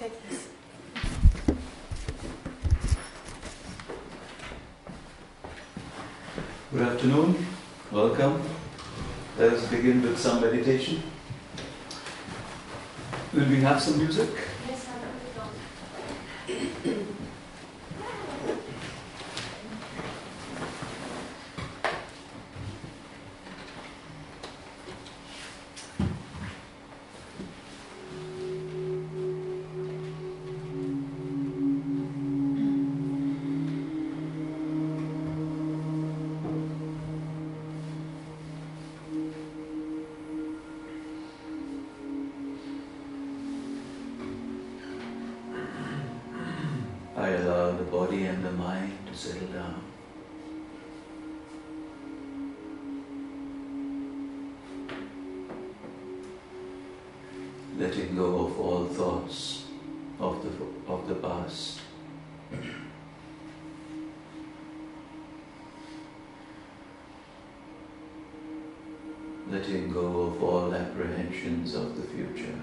take this. Good afternoon, welcome. Let us begin with some meditation. Will we have some music? Yes, I put it on. I allow the body and the mind to settle down. Letting go of all thoughts of the past. Letting go of all apprehensions of the future.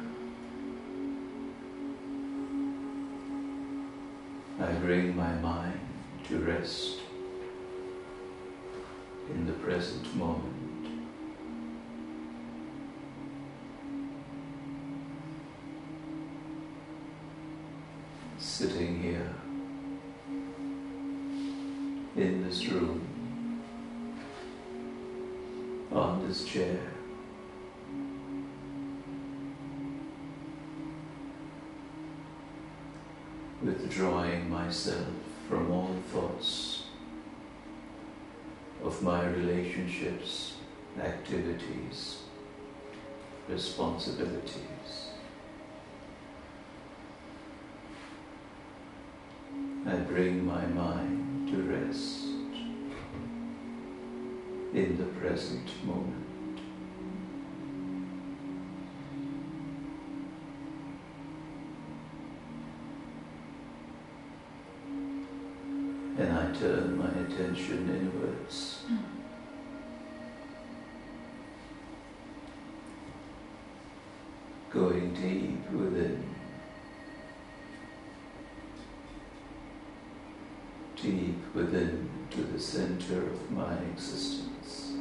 I bring my mind to rest in the present moment. Sitting here in this room, on this chair, withdrawing myself from all thoughts of my relationships, activities, responsibilities. I bring my mind to rest in the present moment. And I turn my attention inwards. Going deep within. Deep within to the center of my existence.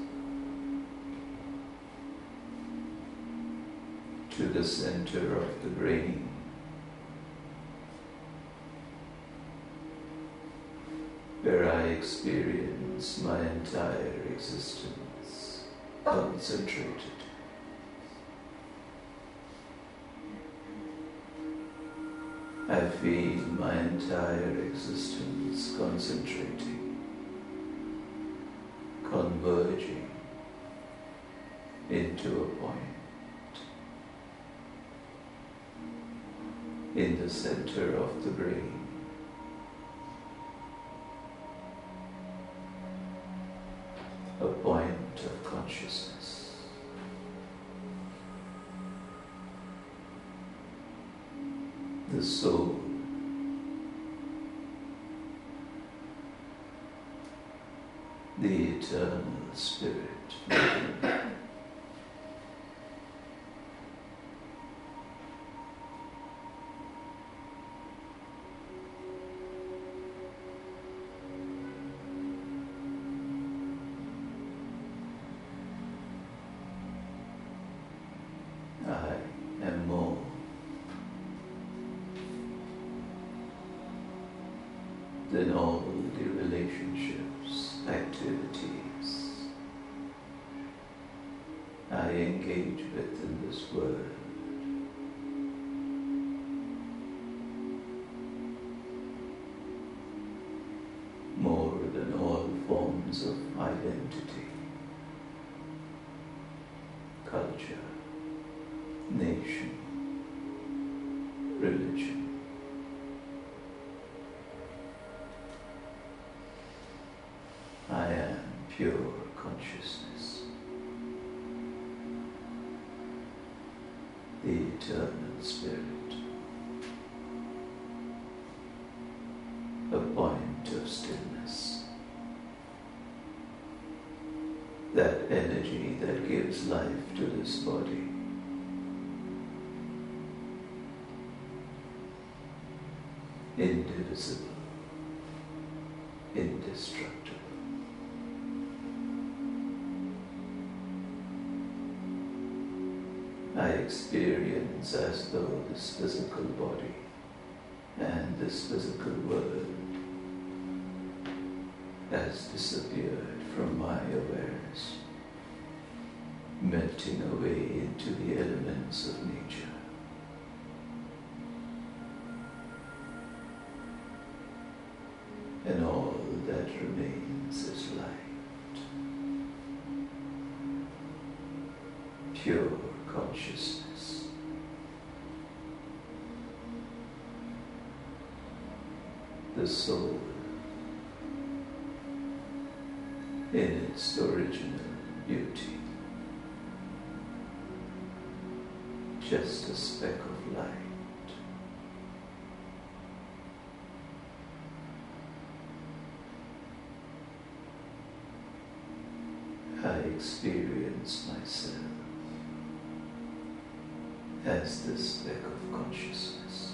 To the center of the brain. Where I experience my entire existence concentrated. I feel my entire existence concentrating, converging into a point in the center of the brain. A point of consciousness. The soul. The eternal spirit. I am more than all the relationships, activities I engage with in this world. More than all forms of identity, culture, nation, religion. I am pure consciousness, the eternal spirit, a point of stillness, that energy that gives life to this body. indivisible, indestructible. I experience as though this physical body and this physical world has disappeared from my awareness, melting away into the elements of nature. And all that remains is light, pure consciousness. The soul in its original beauty, just a speck of light. I experience myself as this speck of consciousness,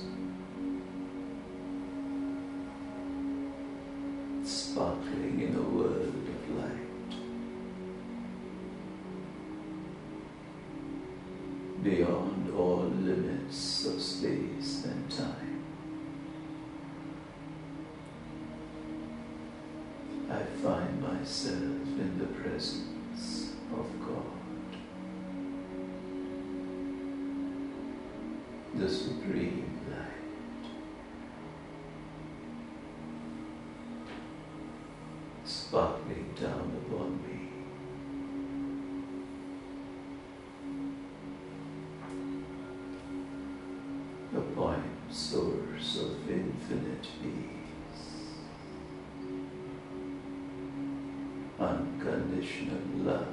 sparkling in a world of light, beyond all limits of space and time. I find myself in the presence of God, the supreme light, sparkling down upon me. A point source of infinite peace, unconditional love,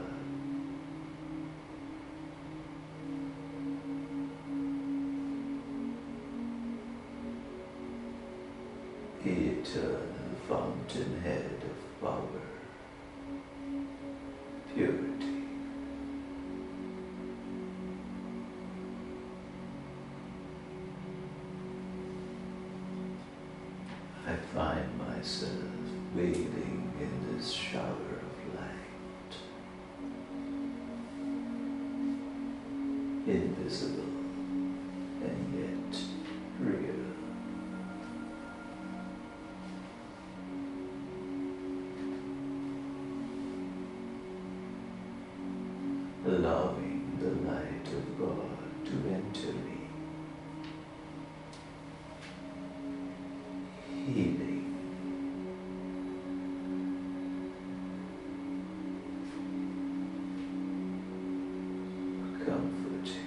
the eternal fountainhead of power, purity. I find myself wading in this shower of light, invisible and yet real. Allowing the light of God to enter me, healing, comforting,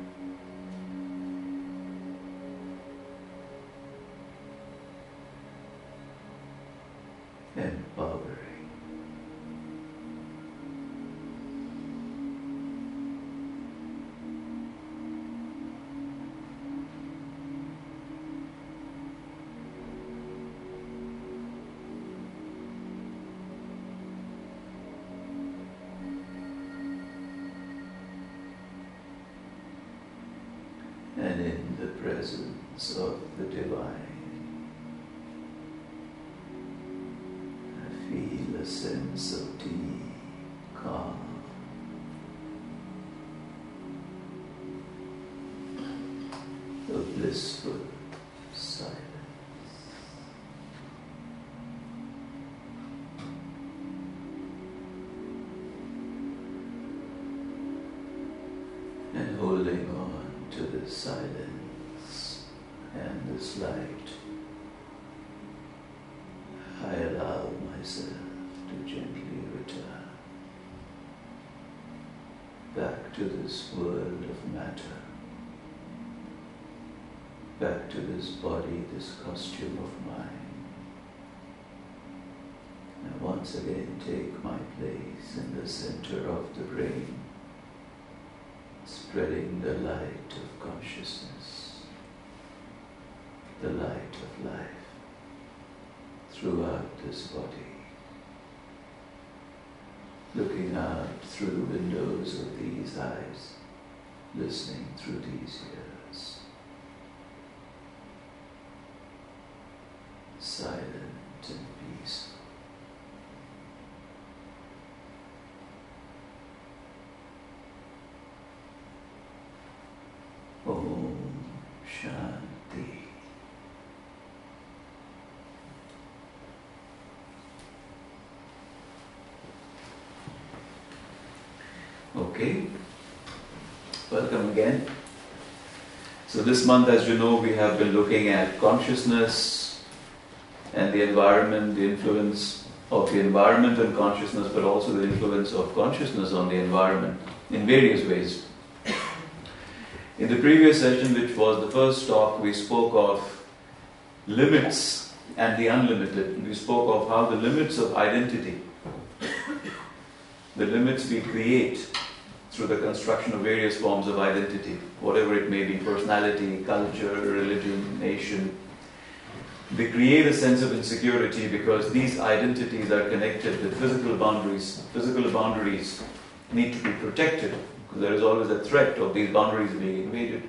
empowering. And in the presence of the divine, I feel a sense of deep calm, a blissful silence. And holding on to this silence and this light, I allow myself to gently return back to this world of matter, back to this body, this costume of mine, and once again take my place in the center of the brain, spreading the light of consciousness, the light of life throughout this body, looking out through the windows of these eyes, listening through these ears, silent and peaceful. Om Shanti. Okay, welcome again. So this month, as you know, we have been looking at consciousness and the environment, the influence of the environment and consciousness, but also the influence of consciousness on the environment in various ways. In the previous session, which was the first talk, we spoke of limits and the unlimited. We spoke of how the limits of identity, the limits we create through the construction of various forms of identity, whatever it may be, personality, culture, religion, nation. They create a sense of insecurity because these identities are connected with physical boundaries. Physical boundaries need to be protected because there is always a threat of these boundaries being invaded.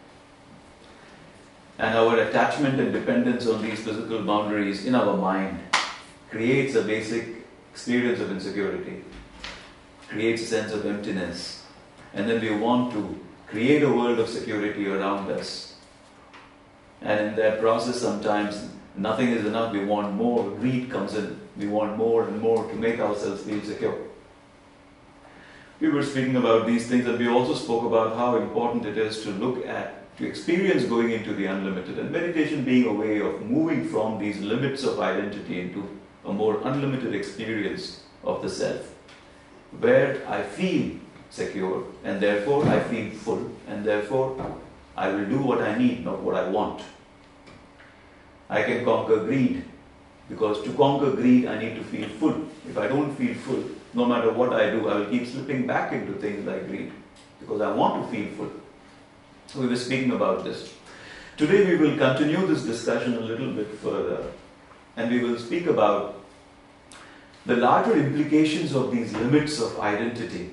And our attachment and dependence on these physical boundaries in our mind creates a basic experience of insecurity, creates a sense of emptiness. And then we want to create a world of security around us. And in that process, sometimes nothing is enough. We want more. Greed comes in. We want more and more to make ourselves feel secure. We were speaking about these things, and we also spoke about how important it is to look at, to experience going into the unlimited. And meditation being a way of moving from these limits of identity into a more unlimited experience of the self, where I feel secure, and therefore I feel full, and therefore I will do what I need, not what I want. I can conquer greed, because to conquer greed I need to feel full. If I don't feel full, no matter what I do, I will keep slipping back into things like greed, because I want to feel full. So we were speaking about this. Today we will continue this discussion a little bit further, and we will speak about the larger implications of these limits of identity.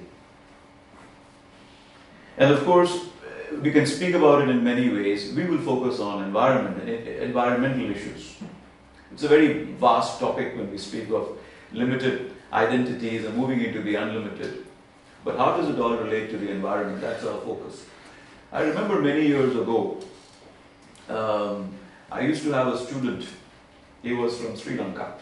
And of course, we can speak about it in many ways. We will focus on environment and environmental issues. It's a very vast topic when we speak of limited identities and moving into the unlimited. But how does it all relate to the environment? That's our focus. I remember many years ago, I used to have a student. He was from Sri Lanka.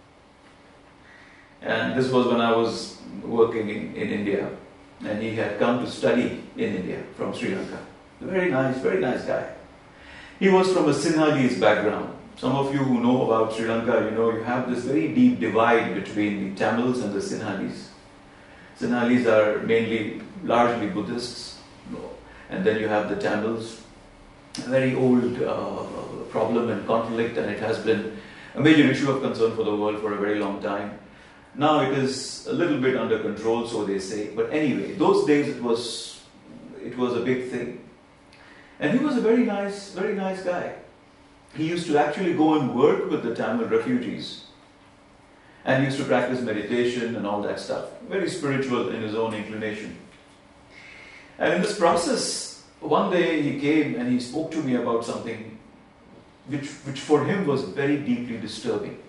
And this was when I was working in India. And he had come to study in India from Sri Lanka. Very nice guy. He was from a Sinhalese background. Some of you who know about Sri Lanka, you know you have this very deep divide between the Tamils and the Sinhalese. Sinhalese are largely Buddhists. And then you have the Tamils, a very old problem and conflict, and it has been a major issue of concern for the world for a very long time. Now it is a little bit under control, so they say. But anyway, those days it was a big thing. And he was a very nice guy. He used to actually go and work with the Tamil refugees. And he used to practice meditation and all that stuff. Very spiritual in his own inclination. And in this process, one day he came and he spoke to me about something which for him was very deeply disturbing.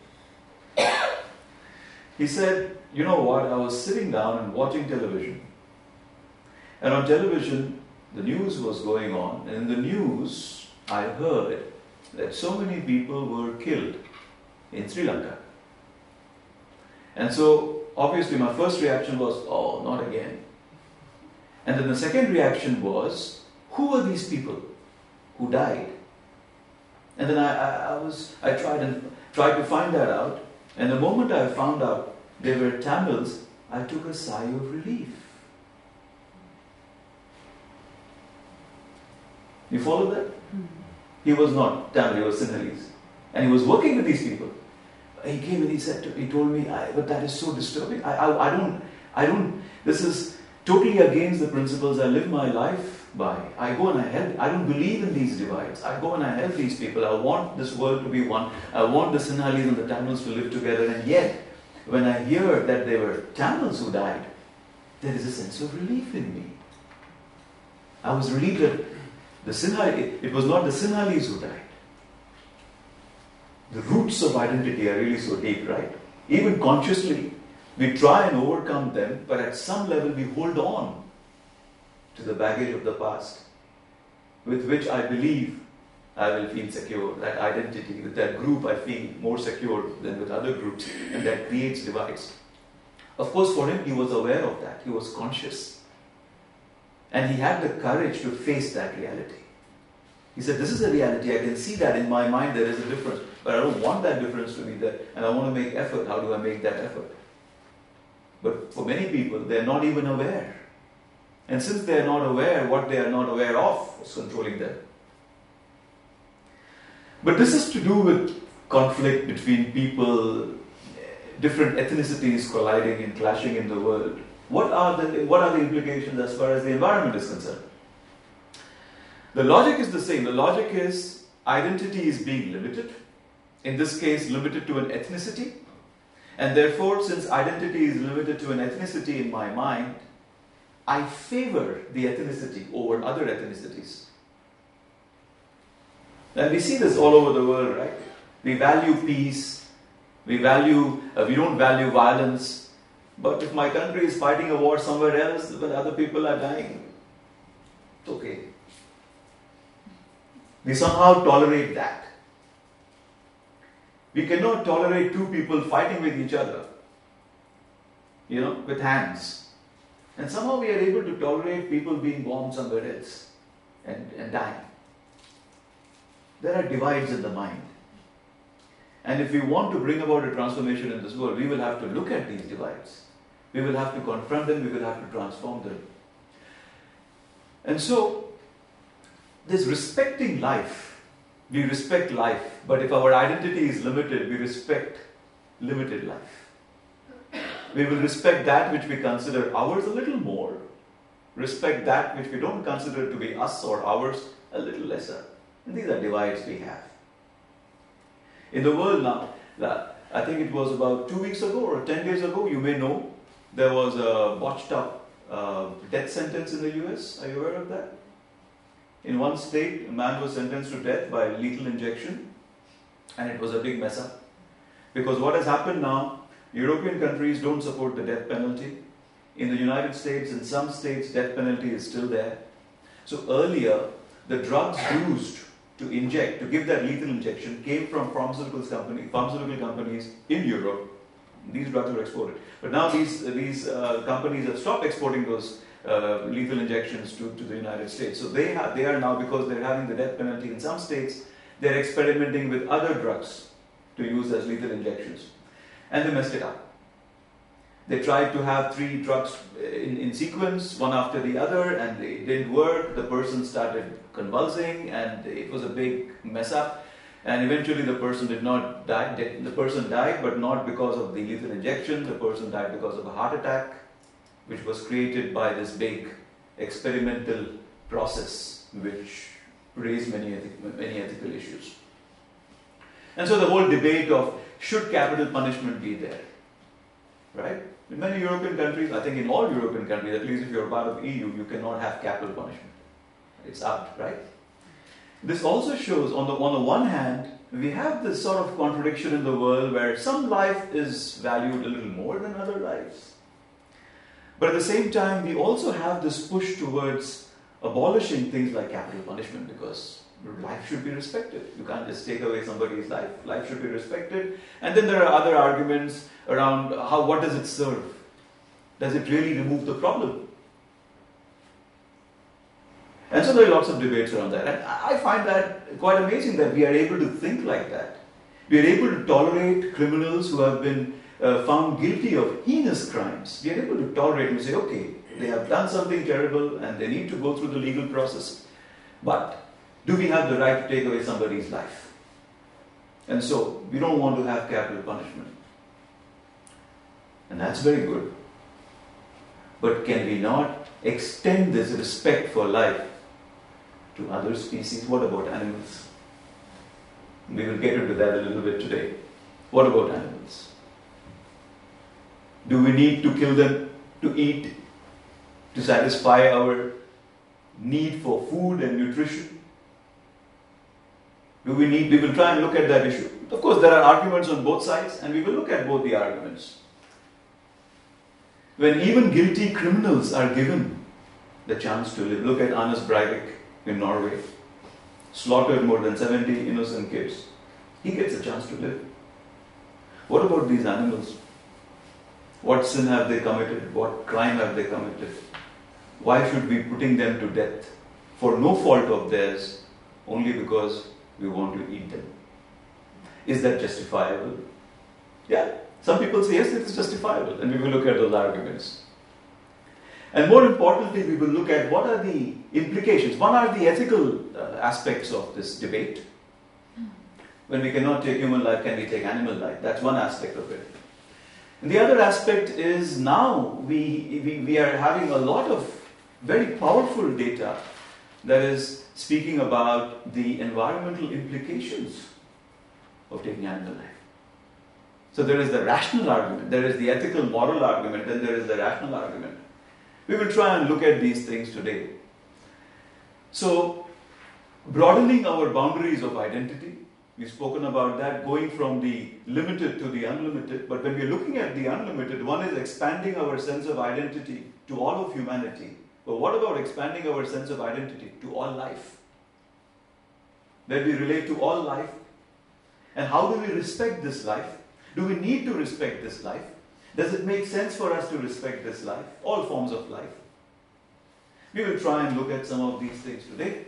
He said, you know what, I was sitting down and watching television. And on television, the news was going on. And in the news, I heard that so many people were killed in Sri Lanka. And so, obviously, my first reaction was, oh, not again. And then the second reaction was, who are these people who died? And then I tried to find that out. And the moment I found out they were Tamils, I took a sigh of relief. You follow that? Mm-hmm. He was not Tamil, he was Sinhalese. And he was working with these people. He came and he told me, but that is so disturbing. I don't, this is totally against the principles I live my life by. I go and I help. I don't believe in these divides. I go and I help these people. I want this world to be one. I want the Sinhalese and the Tamils to live together. And yet, when I hear that they were Tamils who died, there is a sense of relief in me. I was relieved that it was not the Sinhalese who died. The roots of identity are really so deep, right? Even consciously, we try and overcome them, but at some level we hold on to the baggage of the past, with which I believe I will feel secure. That identity, with that group I feel more secure than with other groups, and that creates divides. Of course, for him, he was aware of that. He was conscious. And he had the courage to face that reality. He said, this is a reality. I can see that in my mind there is a difference. But I don't want that difference to be there. And I want to make effort. How do I make that effort? But for many people, they're not even aware. And since they're not aware, what they are not aware of is controlling them. But this is to do with conflict between people, different ethnicities colliding and clashing in the world. What are the implications as far as the environment is concerned? The logic is the same. The logic is identity is being limited. In this case, limited to an ethnicity. And therefore, since identity is limited to an ethnicity in my mind, I favor the ethnicity over other ethnicities. And we see this all over the world, right? We value peace. We don't value violence. But if my country is fighting a war somewhere else, when other people are dying, it's okay. We somehow tolerate that. We cannot tolerate two people fighting with each other, with hands. And somehow we are able to tolerate people being bombed somewhere else and dying. There are divides in the mind. And if we want to bring about a transformation in this world, we will have to look at these divides. We will have to confront them, we will have to transform them. And so, this respecting life, we respect life, but if our identity is limited, we respect limited life. We will respect that which we consider ours a little more, respect that which we don't consider to be us or ours a little lesser. And these are divides we have. In the world now, I think it was about 2 weeks ago or 10 days ago, you may know, there was a botched up death sentence in the US. Are you aware of that? In one state, a man was sentenced to death by lethal injection, and it was a big mess up. Because what has happened now, European countries don't support the death penalty. In the United States, in some states, death penalty is still there. So earlier, the drugs used to inject, to give that lethal injection, came from pharmaceutical companies in Europe. These drugs were exported. But now these companies have stopped exporting those lethal injections to the United States. So they are now, because they're having the death penalty in some states, they're experimenting with other drugs to use as lethal injections. And they messed it up. They tried to have 3 drugs in sequence, one after the other, and it didn't work. The person started convulsing, and it was a big mess up. And eventually the person did not die. The person died, but not because of the lethal injection. The person died because of a heart attack, which was created by this big experimental process, which raised many ethical issues. And so the whole debate of should capital punishment be there, right? In many European countries, I think in all European countries, at least if you're part of EU, you cannot have capital punishment. It's out, right? This also shows, on the one hand, we have this sort of contradiction in the world where some life is valued a little more than other lives. But at the same time, we also have this push towards abolishing things like capital punishment, because life should be respected. You can't just take away somebody's life. Life should be respected. And then there are other arguments around what does it serve? Does it really remove the problem? And so there are lots of debates around that. And I find that quite amazing that we are able to think like that. We are able to tolerate criminals who have been found guilty of heinous crimes. We are able to tolerate and say, okay, they have done something terrible and they need to go through the legal process. But do we have the right to take away somebody's life? And so we don't want to have capital punishment. And that's very good. But can we not extend this respect for life to other species? What about animals? We will get into that a little bit today. What about animals? Do we need to kill them to eat, to satisfy our need for food and nutrition? We will try and look at that issue. Of course, there are arguments on both sides, and we will look at both the arguments. When even guilty criminals are given the chance to live. Look at Anders Breivik in Norway. Slaughtered more than 70 innocent kids. He gets a chance to live. What about these animals? What sin have they committed? What crime have they committed? Why should we be putting them to death for no fault of theirs, only because we want to eat them? Is that justifiable? Yeah. Some people say, yes, it is justifiable, and we will look at those arguments. And more importantly, we will look at what are the implications, what are the ethical aspects of this debate. When we cannot take human life, can we take animal life? That's one aspect of it. And the other aspect is now we are having a lot of very powerful data that is speaking about the environmental implications of taking animal life. So there is the rational argument, there is the ethical, moral argument, and there is the rational argument. We will try and look at these things today. So, broadening our boundaries of identity, we've spoken about that, going from the limited to the unlimited. But when we're looking at the unlimited, one is expanding our sense of identity to all of humanity. But what about expanding our sense of identity to all life? That we relate to all life. And how do we respect this life? Do we need to respect this life? Does it make sense for us to respect this life? All forms of life. We will try and look at some of these things today.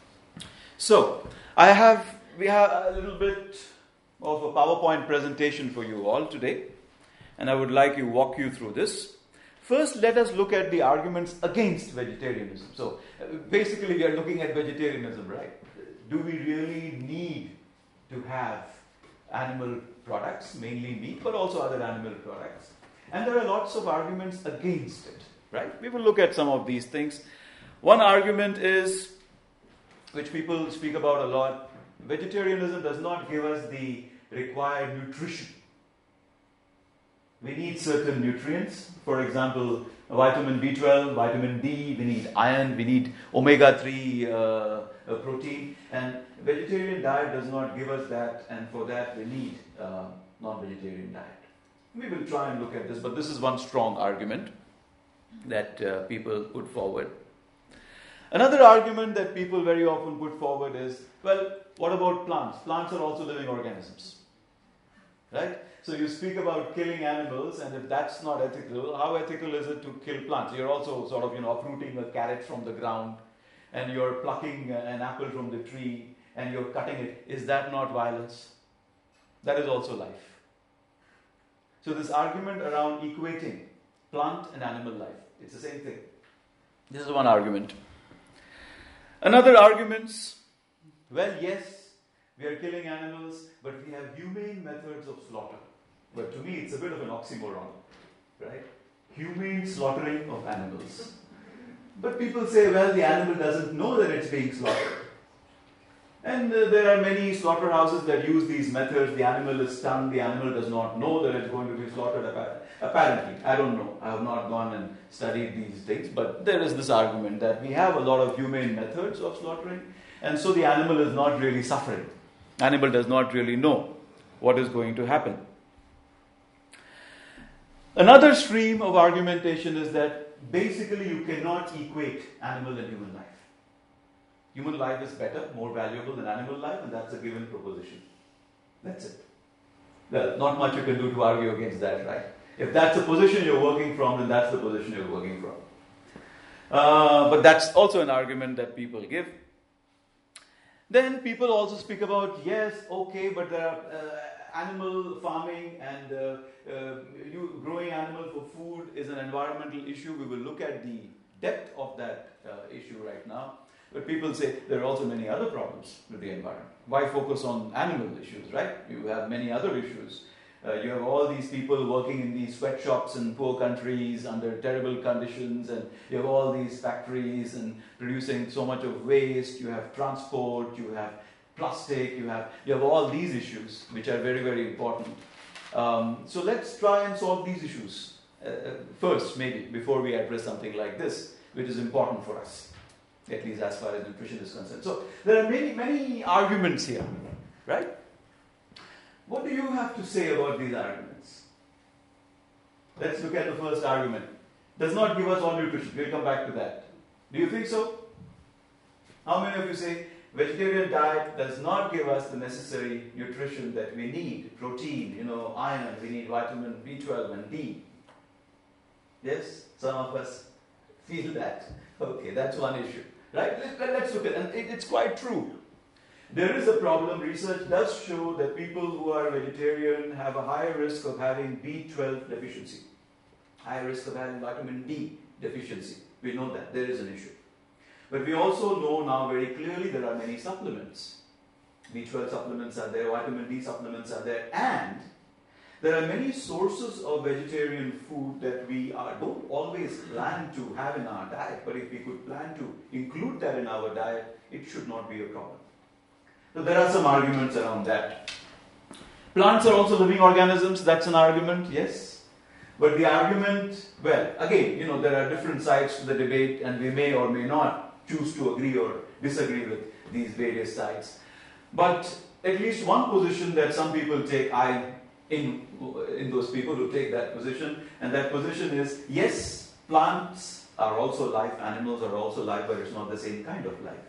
So, we have a little bit of a PowerPoint presentation for you all today. And I would like to walk you through this. First, let us look at the arguments against vegetarianism. So, basically we are looking at vegetarianism, right? Do we really need to have animal products, mainly meat, but also other animal products? And there are lots of arguments against it, right? We will look at some of these things. One argument is, which people speak about a lot, vegetarianism does not give us the required nutrition. We need certain nutrients, for example, vitamin B12, vitamin D, we need iron, we need omega-3 protein, and vegetarian diet does not give us that, and for that we need non-vegetarian diet. We will try and look at this, but this is one strong argument that people put forward. Another argument that people very often put forward is, well, what about plants? Plants are also living organisms, right? So you speak about killing animals, and if that's not ethical, how ethical is it to kill plants? You're also sort of, uprooting a carrot from the ground, and you're plucking an apple from the tree, and you're cutting it. Is that not violence? That is also life. So this argument around equating plant and animal life, it's the same thing. This is one argument. Another arguments, well, yes, we are killing animals, but we have humane methods of slaughter. But to me, it's a bit of an oxymoron, right? Humane slaughtering of animals. But people say, well, the animal doesn't know that it's being slaughtered. And there are many slaughterhouses that use these methods. The animal is stunned, the animal does not know that it's going to be slaughtered. Apparently, I don't know. I have not gone and studied these things. But there is this argument that we have a lot of humane methods of slaughtering, and so the animal is not really suffering. Animal does not really know what is going to happen. Another stream of argumentation is that basically you cannot equate animal and human life. Human life is better, more valuable than animal life, and that's a given proposition. That's it. Well, not much you can do to argue against that, right? If that's the position you're working from, then that's the position you're working from. But that's also an argument that people give. Then people also speak about, yes, okay, but there are animal farming and you growing animals for food is an environmental issue. We will look at the depth of that issue right now. But people say there are also many other problems with the environment. Why focus on animal issues, right? You have many other issues. You have all these people working in these sweatshops in poor countries under terrible conditions, and you have all these factories and producing so much of waste. You have transport, you have plastic, you have all these issues which are very, very important. So let's try and solve these issues first, maybe, before we address something like this, which is important for us, at least as far as nutrition is concerned. So there are many, many arguments here. Right? What do you have to say about these arguments? Let's look at the first argument. Does not give us all nutrition. We'll come back to that. Do you think so? How many of you say vegetarian diet does not give us the necessary nutrition that we need? Protein, iron, we need vitamin B12 and D. Yes? Some of us feel that. Okay, that's one issue. Right? Let's look at it. And it's quite true. There is a problem. Research does show that people who are vegetarian have a higher risk of having B12 deficiency. Higher risk of having vitamin D deficiency. We know that. There is an issue. But we also know now very clearly there are many supplements. B12 supplements are there, vitamin D supplements are there, and there are many sources of vegetarian food that we don't always plan to have in our diet, but if we could plan to include that in our diet, it should not be a problem. So there are some arguments around that. Plants are also living organisms, that's an argument, yes. But the argument, well, again, there are different sides to the debate, and we may or may not choose to agree or disagree with these various sides. But at least one position that some people take, in those people who take that position, and that position is, yes, plants are also life, animals are also life, but it's not the same kind of life.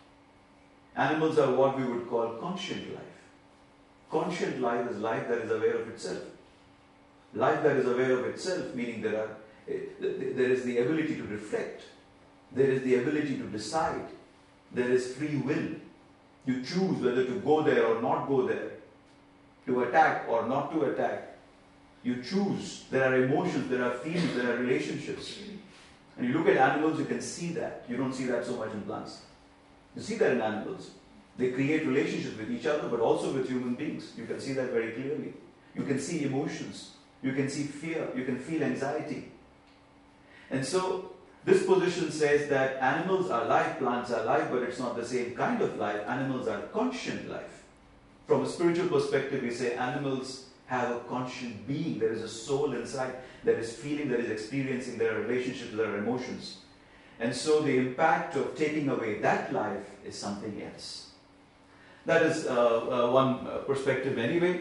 Animals are what we would call conscient life. Conscient life is life that is aware of itself. Life that is aware of itself, meaning there is the ability to reflect. There is the ability to decide. There is free will. You choose whether to go there or not go there. To attack or not to attack. You choose. There are emotions, there are feelings, there are relationships. And you look at animals, you can see that. You don't see that so much in plants. You see that in animals. They create relationships with each other, but also with human beings. You can see that very clearly. You can see emotions. You can see fear. You can feel anxiety. And so, this position says that animals are life, plants are life, but it's not the same kind of life. Animals are conscient life. From a spiritual perspective, we say animals have a conscient being. There is a soul inside that is feeling, that is experiencing, there are relationships, there are emotions. And so the impact of taking away that life is something else. That is one perspective anyway.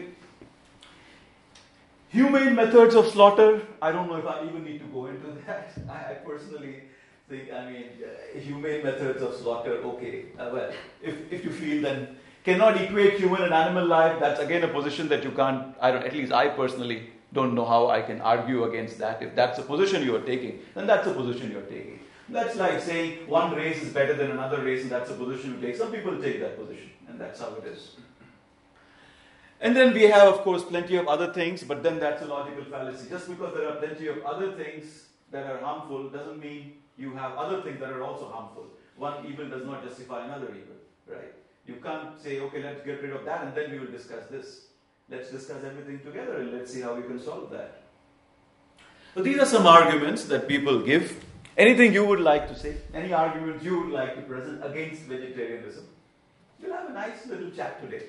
Humane methods of slaughter, I don't know if I even need to go into that. I personally think, humane methods of slaughter, okay. Well, if you feel then cannot equate human and animal life, that's again a position that you can't, at least I personally don't know how I can argue against that. If that's a position you are taking, then that's a position you're taking. That's like saying one race is better than another race and that's a position you take. Some people take that position and that's how it is. And then we have, of course, plenty of other things, but then that's a logical fallacy. Just because there are plenty of other things that are harmful doesn't mean you have other things that are also harmful. One evil does not justify another evil, right? You can't say, okay, let's get rid of that and then we will discuss this. Let's discuss everything together and let's see how we can solve that. So these are some arguments that people give. Anything you would like to say? Any arguments you would like to present against vegetarianism? We'll have a nice little chat today.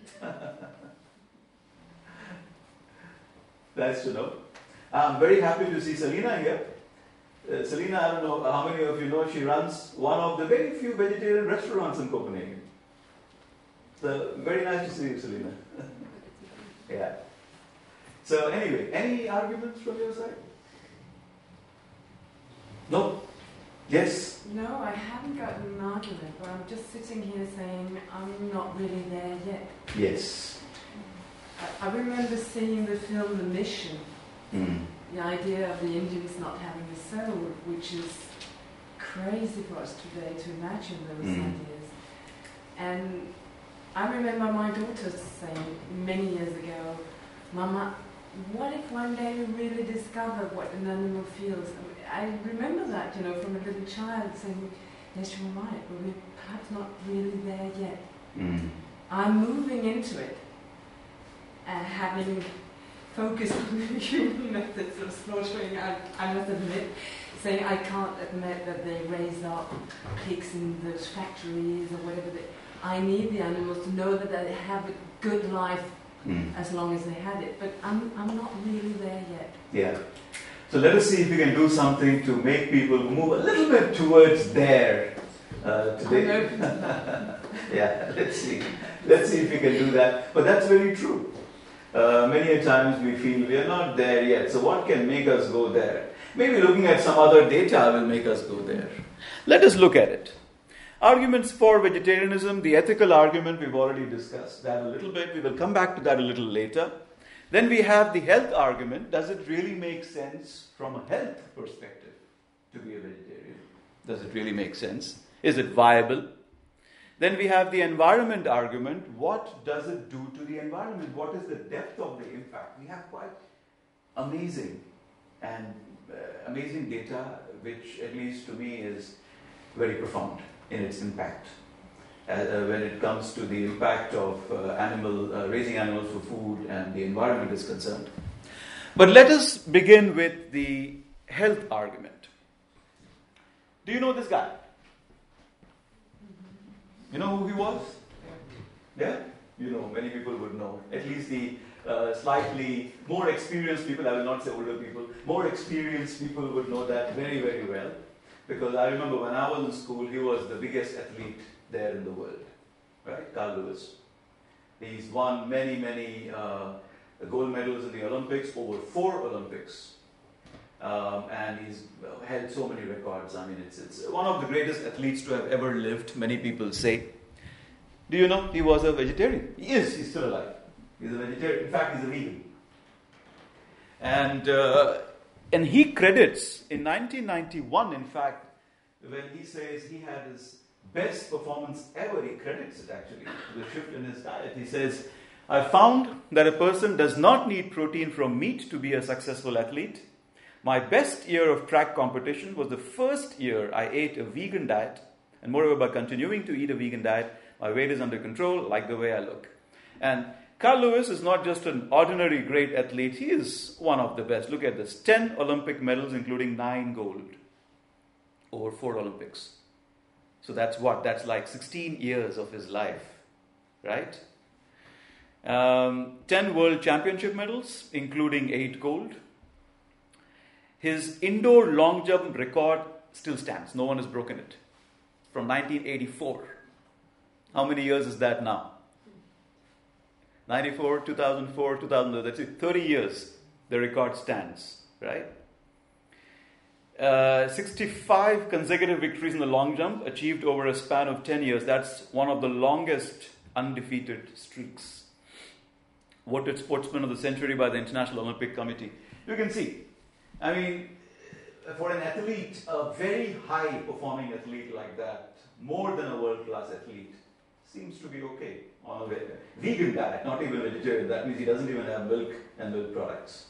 Nice to know. I'm very happy to see Selina here. Selina, I don't know how many of you know, she runs one of the very few vegetarian restaurants in Copenhagen. So, very nice to see you, Selina. Yeah. So, anyway, any arguments from your side? No? Yes? No, I haven't got an argument, but I'm just sitting here saying I'm not really there yet. Yes. I remember seeing the film The Mission, the idea of the Indians not having a soul, which is crazy for us today to imagine those ideas. And I remember my daughter saying many years ago, Mama, what if one day we really discover what an animal feels? I remember that, from a little child saying, yes, you're right, but we're perhaps not really there yet. I'm moving into it. Having focused on the human methods of slaughtering, I must admit, saying I can't admit that they raise up pigs in those factories or whatever. I need the animals to know that they have a good life as long as they had it. But I'm not really there yet. Yeah. So let us see if we can do something to make people move a little bit towards there today. I'm open to that. Yeah, let's see. Let's see if we can do that. But that's very true. Many a times we feel we are not there yet. So what can make us go there? Maybe looking at some other data will make us go there. Let us look at it. Arguments for vegetarianism, the ethical argument we've already discussed that a little bit. We will come back to that a little later. Then we have the health argument. Does it really make sense from a health perspective to be a vegetarian? Does it really make sense? Is it viable? Then we have the environment argument. What does it do to the environment? What is the depth of the impact? We have quite amazing data, which at least to me is very profound in its impact. When it comes to the impact of raising animals for food and the environment is concerned. But let us begin with the health argument. Do you know this guy? You know who he was? Yeah? You know, many people would know. At least the slightly more experienced people, I will not say older people, more experienced people would know that very, very well. Because I remember when I was in school, he was the biggest athlete there in the world. Right? Carl Lewis. He's won many, many gold medals in the Olympics, over 4 Olympics. And he's held so many records. I mean, it's one of the greatest athletes to have ever lived, many people say. Do you know he was a vegetarian? He is. He's still alive. He's a vegetarian. In fact, he's a vegan. And he credits, in 1991, in fact, when he says he had his best performance ever, he credits it actually to the shift in his diet. He says, I found that a person does not need protein from meat to be a successful athlete. My best year of track competition was the first year I ate a vegan diet. And moreover, by continuing to eat a vegan diet, my weight is under control, like the way I look. And Carl Lewis is not just an ordinary great athlete, he is one of the best. Look at this, 10 Olympic medals, including 9 gold, over 4 Olympics. So that's what? That's like 16 years of his life, right? 10 world championship medals, including 8 gold. His indoor long jump record still stands. No one has broken it. From 1984. How many years is that now? 94, 2004, 2000, that's it. 30 years the record stands, right? 65 consecutive victories in the long jump achieved over a span of 10 years. That's one of the longest undefeated streaks. Voted Sportsman of the Century by the International Olympic Committee. You can see, I mean, for an athlete, a very high performing athlete like that, more than a world-class athlete, seems to be okay on a vegan diet, not even vegetarian. That means he doesn't even have milk and milk products.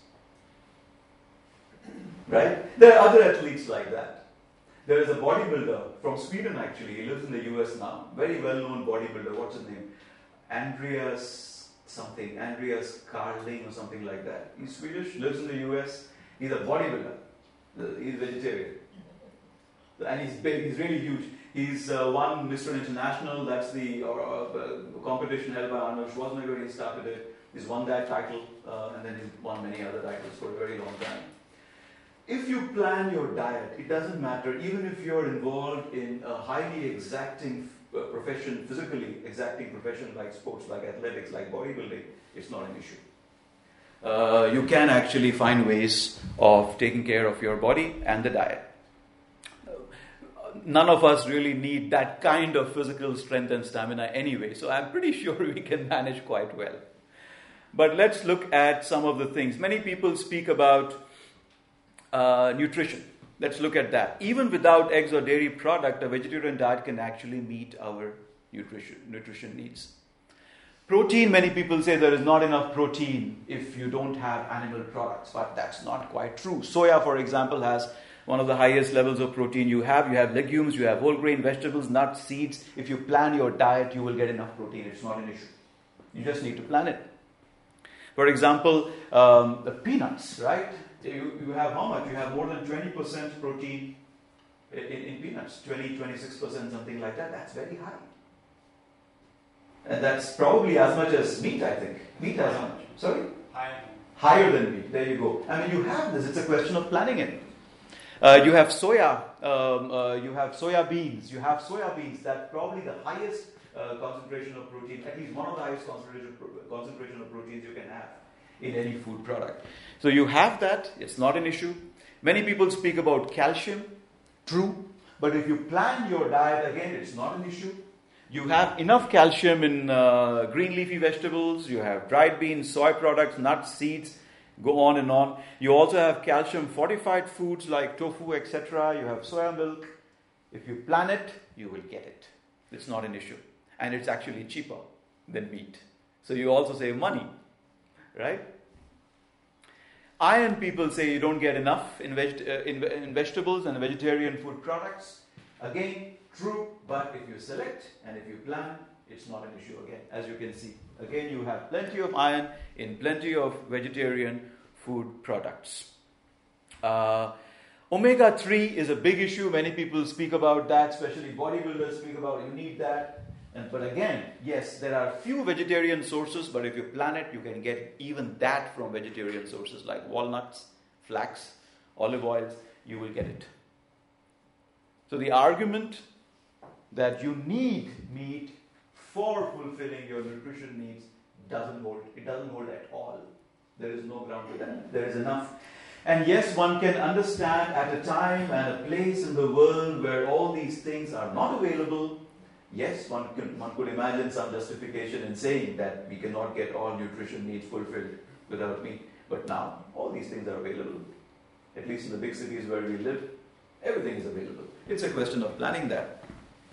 Right? There are other athletes like that. There is a bodybuilder from Sweden actually. He lives in the US now. Very well-known bodybuilder. What's his name? Andreas Carling or something like that. He's Swedish, lives in the US. He's a bodybuilder. He's vegetarian. And he's big, he's really huge. He's won Mr. International, that's the competition held by Arnold Schwarzenegger. He started it. He's won that title, and then he's won many other titles for a very long time. If you plan your diet, it doesn't matter, even if you're involved in a highly exacting profession, physically exacting profession like sports, like athletics, like bodybuilding, it's not an issue. You can actually find ways of taking care of your body and the diet. None of us really need that kind of physical strength and stamina anyway, so I'm pretty sure we can manage quite well. But let's look at some of the things. Many people speak about nutrition. Let's look at that. Even without eggs or dairy product, a vegetarian diet can actually meet our nutrition needs. Protein, many people say there is not enough protein if you don't have animal products, but that's not quite true. Soya, for example, has one of the highest levels of protein you have. You have legumes, you have whole grain vegetables, nuts, seeds. If you plan your diet, you will get enough protein. It's not an issue. You just need to plan it. For example, the peanuts, right? You have how much? You have more than 20% protein in peanuts. 20, 26%, something like that. That's very high. And that's probably as much as meat, I think. Meat has how much? Sorry? Higher than meat. There you go. I mean, you have this. It's a question of planning it. You have soya. You have soya beans. You have soya beans. That's probably the highest concentration of protein, at least one of the highest concentration of proteins you can have in any food product. So you have that, it's not an issue. Many people speak about calcium, true, but if you plan your diet again, it's not an issue. You have enough calcium in green leafy vegetables, you have dried beans, soy products, nuts, seeds, go on and on. You also have calcium fortified foods like tofu, etc. You have soya milk. If you plan it, you will get it. It's not an issue. And it's actually cheaper than meat. So you also save money, right? Iron, people say you don't get enough in vegetables and vegetarian food products. Again, true, but if you select and if you plan, it's not an issue again, as you can see. Again, you have plenty of iron in plenty of vegetarian food products. Omega-3 is a big issue. Many people speak about that, especially bodybuilders speak about you need that. But again, yes, there are few vegetarian sources, but if you plan it, you can get even that from vegetarian sources like walnuts, flax, olive oils, you will get it. So the argument that you need meat for fulfilling your nutrition needs doesn't hold. It doesn't hold at all. There is no ground to that. There is enough. And yes, one can understand at a time and a place in the world where all these things are not available. Yes, one could imagine some justification in saying that we cannot get all nutrition needs fulfilled without meat. But now, all these things are available. At least in the big cities where we live, everything is available. It's a question of planning that.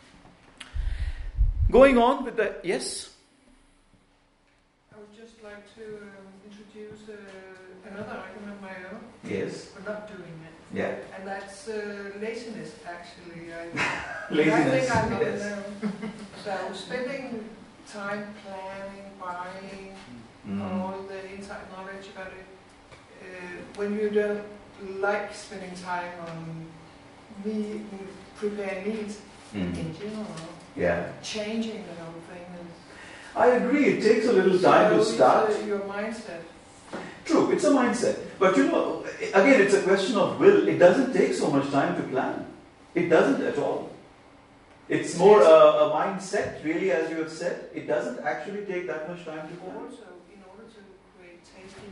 Going on with the... Yes? I would just like to introduce another argument of my own. Yes. For not doing it. Yeah. And that's laziness, actually. Laziness, I think I'm not yes. alone. So spending time planning, buying, all the inside knowledge about it, when you don't like spending time on preparing meals in general, changing the whole thing. I agree, it takes a little time to start. It's your mindset. True, it's a mindset. But again, it's a question of will. It doesn't take so much time to plan. It doesn't at all. It's more a mindset, really, as you have said. It doesn't actually take that much time to plan. Also, in order to create tasty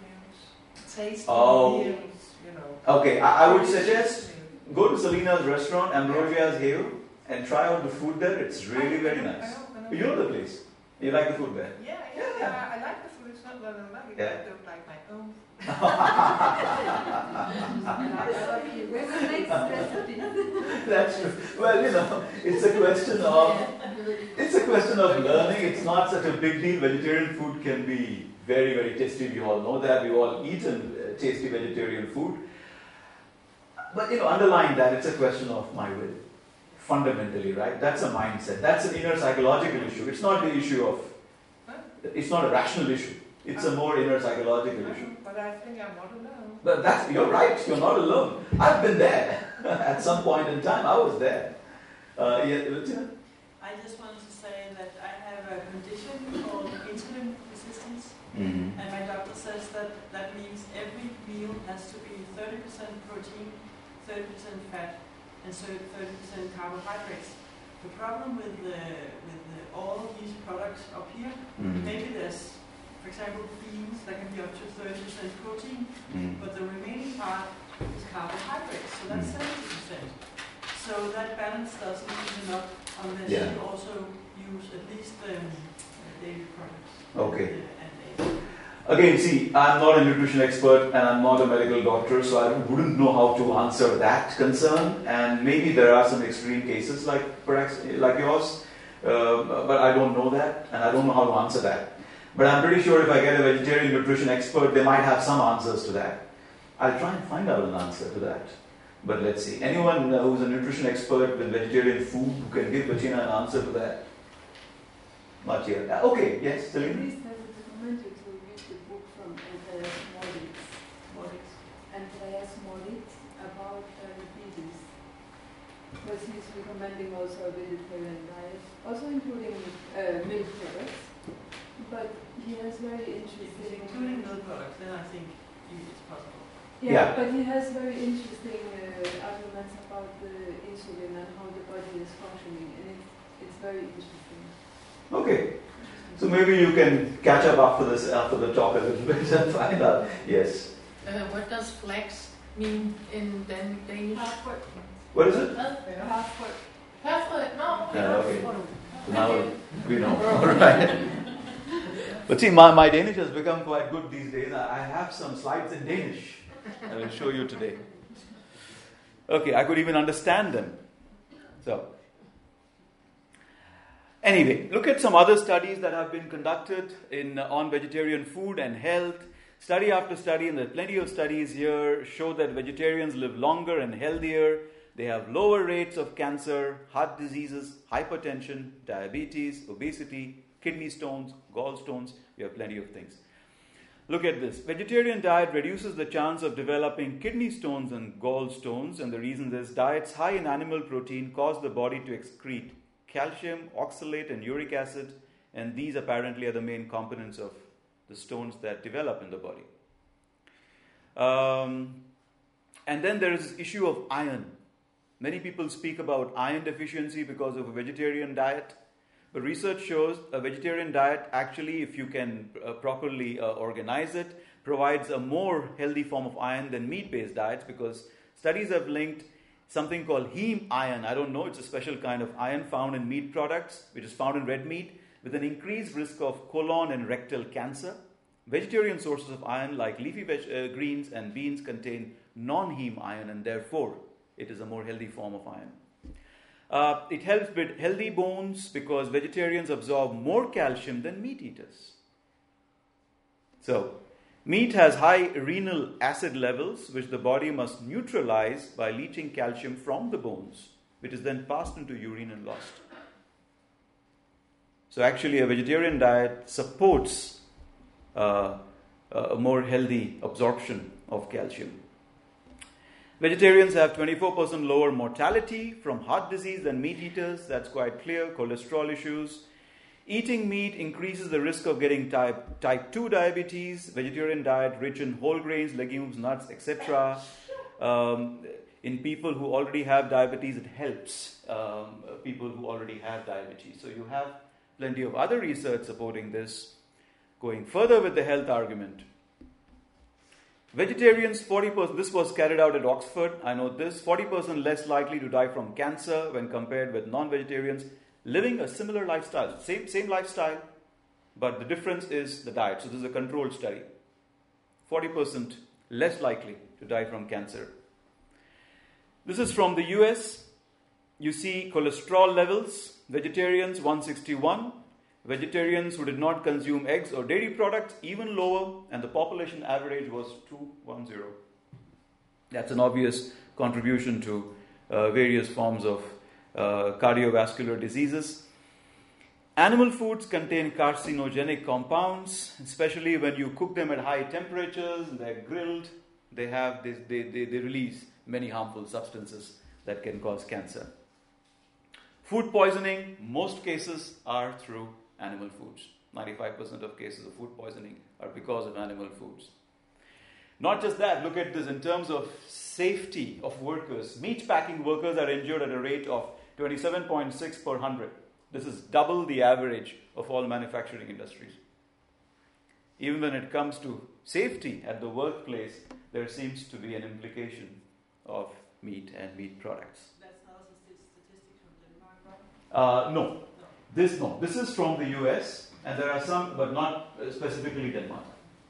meals, Okay, I would suggest go to Selena's restaurant, Ambrosia's Hill, and try out the food there. It's really very nice. I know. You know the place. You like the food there? Yeah. I like the food. It's not that I don't like it. Yeah. I don't like my own. That's true. Well, it's a question of learning. It's not such a big deal. Vegetarian food can be very, very tasty. We all know that. We've all eaten tasty vegetarian food. But underlying that, it's a question of my will. Fundamentally, right? That's a mindset. That's an inner psychological issue. It's not the issue of. It's not a rational issue. It's a more inner psychological issue. But I think I'm not alone. But you're right. You're not alone. I've been there at some point in time. I was there. Lucia? I just wanted to say that I have a condition called insulin resistance, and my doctor says that means every meal has to be 30% protein, 30% fat, and 30% carbohydrates. The problem with all these products up here, maybe there's, for example, beans that can be up to 30% protein, but the remaining part is carbohydrates, so that's 70%. So that balance doesn't even up unless you also use at least dairy products. Okay. And eggs. Again, see, I'm not a nutrition expert and I'm not a medical doctor, so I wouldn't know how to answer that concern. And maybe there are some extreme cases like yours, but I don't know that, and I don't know how to answer that. But I'm pretty sure if I get a vegetarian nutrition expert, they might have some answers to that. I'll try and find out an answer to that. But let's see. Anyone who's a nutrition expert with vegetarian food who can give Bettina an answer to that? Not yet. Okay, yes, Selena? Please have recommended to read the book from Andreas Moritz about diabetes. Because he's recommending also a vegetarian diet, also including milk products. But he has very interesting... Including milk products, then I think it's possible. Yeah, but he has very interesting arguments about the insulin and how the body is functioning, and it's very interesting. Okay. So maybe you can catch up after the talk a little bit and find out. Yes. What does flax mean in Danish? What is it? Herfrø? No. Okay. So now we know. All right. But see, my Danish has become quite good these days. I have some slides in Danish. I will show you today. Okay, I could even understand them. So, anyway, look at some other studies that have been conducted on vegetarian food and health. Study after study, and there are plenty of studies here, show that vegetarians live longer and healthier. They have lower rates of cancer, heart diseases, hypertension, diabetes, obesity, kidney stones, gallstones. We have plenty of things. Look at this. Vegetarian diet reduces the chance of developing kidney stones and gallstones, and the reason is diets high in animal protein cause the body to excrete calcium, oxalate, and uric acid, and these apparently are the main components of the stones that develop in the body. And then there is this issue of iron. Many people speak about iron deficiency because of a vegetarian diet. But research shows a vegetarian diet actually, if you can properly organize it, provides a more healthy form of iron than meat-based diets, because studies have linked something called heme iron. I don't know, it's a special kind of iron found in meat products, which is found in red meat, with an increased risk of colon and rectal cancer. Vegetarian sources of iron like leafy greens and beans contain non-heme iron, and therefore it is a more healthy form of iron. It helps with healthy bones because vegetarians absorb more calcium than meat eaters. So, meat has high renal acid levels, which the body must neutralize by leaching calcium from the bones, which is then passed into urine and lost. So, actually, a vegetarian diet supports a more healthy absorption of calcium. Vegetarians have 24% lower mortality from heart disease than meat eaters. That's quite clear. Cholesterol issues. Eating meat increases the risk of getting type 2 diabetes. Vegetarian diet rich in whole grains, legumes, nuts, etc. In people who already have diabetes, it helps people who already have diabetes. So you have plenty of other research supporting this. Going further with the health argument. Vegetarians, 40%, this was carried out at Oxford, I know this, 40% less likely to die from cancer when compared with non-vegetarians living a similar lifestyle. Same lifestyle, but the difference is the diet. So this is a controlled study. 40% less likely to die from cancer. This is from the US. You see cholesterol levels. Vegetarians, 161. Vegetarians who did not consume eggs or dairy products, even lower, and the population average was 210. That's an obvious contribution to various forms of cardiovascular diseases. Animal foods contain carcinogenic compounds, especially when you cook them at high temperatures, they're grilled, they release many harmful substances that can cause cancer. Food poisoning, most cases are through animal foods. 95% of cases of food poisoning are because of animal foods. Not just that, look at this in terms of safety of workers. Meat packing workers are injured at a rate of 27.6 per 100. This is double the average of all manufacturing industries. Even when it comes to safety at the workplace, there seems to be an implication of meat and meat products. That's not a statistic from Denmark, right? No. This is from the US, and there are some, but not specifically Denmark.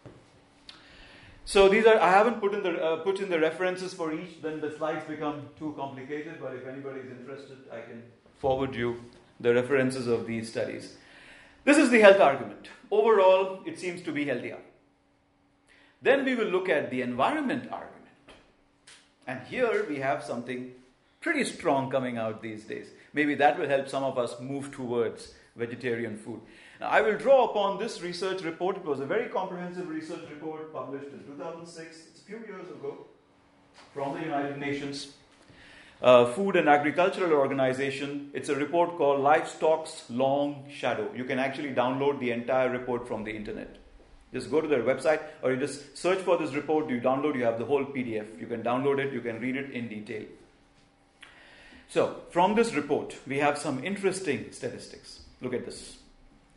So these are, I haven't put in the references for each, then the slides become too complicated, but if anybody is interested, I can forward you the references of these studies. This is the health argument. Overall, it seems to be healthier. Then we will look at the environment argument. And here we have something pretty strong coming out these days. Maybe that will help some of us move towards vegetarian food. Now, I will draw upon this research report. It was a very comprehensive research report published in 2006. It's a few years ago from the United Nations Food and Agricultural Organization. It's a report called Livestock's Long Shadow. You can actually download the entire report from the internet. Just go to their website, or you just search for this report, you download, you have the whole PDF. You can download it, you can read it in detail. So, from this report, we have some interesting statistics. Look at this.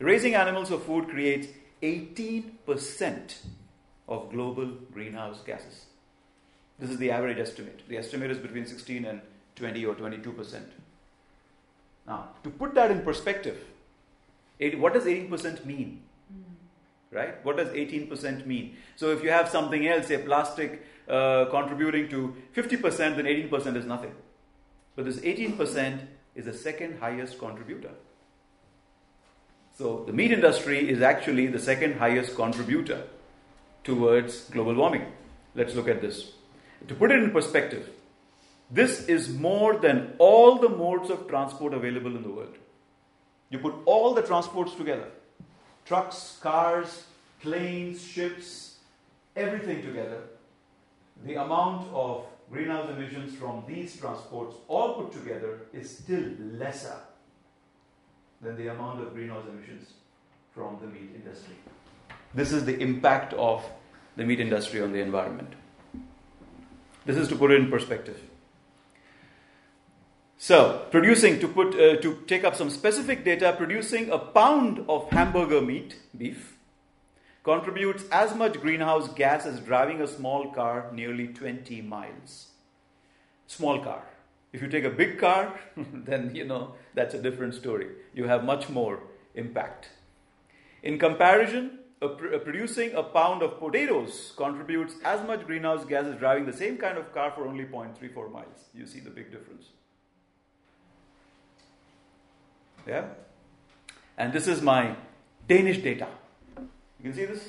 Raising animals for food creates 18% of global greenhouse gases. This is the average estimate. The estimate is between 16 and 20 or 22%. Now, to put that in perspective, what does 18% mean? Right? What does 18% mean? So if you have something else, say plastic, contributing to 50%, then 18% is nothing. But this 18% is the second highest contributor. So the meat industry is actually the second highest contributor towards global warming. Let's look at this. To put it in perspective, this is more than all the modes of transport available in the world. You put all the transports together, trucks, cars, planes, ships, everything together, the amount of greenhouse emissions from these transports all put together is still lesser than the amount of greenhouse emissions from the meat industry. This is the impact of the meat industry on the environment. This is to put it in perspective. So, to take up some specific data, producing a pound of hamburger meat, beef, contributes as much greenhouse gas as driving a small car nearly 20 miles. Small car. If you take a big car, then that's a different story. You have much more impact. In comparison, producing a pound of potatoes contributes as much greenhouse gas as driving the same kind of car for only 0.34 miles. You see the big difference. Yeah? And this is my Danish data. You can see this?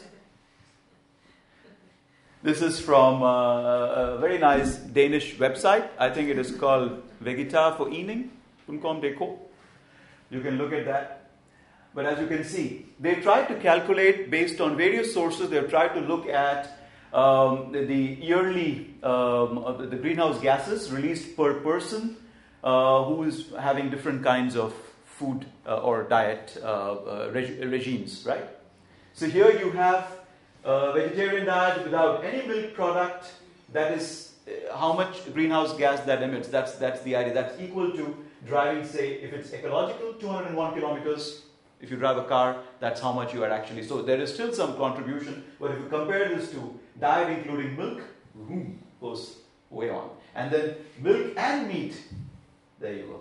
This is from a very nice Danish website. I think it is called vegetarforening.com. You can look at that. But as you can see, they tried to calculate based on various sources. They've tried to look at the yearly the greenhouse gases released per person who is having different kinds of food or diet regimes, right? So here you have a vegetarian diet without any milk product. That is how much greenhouse gas that emits. That's the idea. That's equal to driving, say, if it's ecological, 201 kilometers. If you drive a car, that's how much you are actually. So there is still some contribution. But if you compare this to diet including milk, goes way on. And then milk and meat, there you go.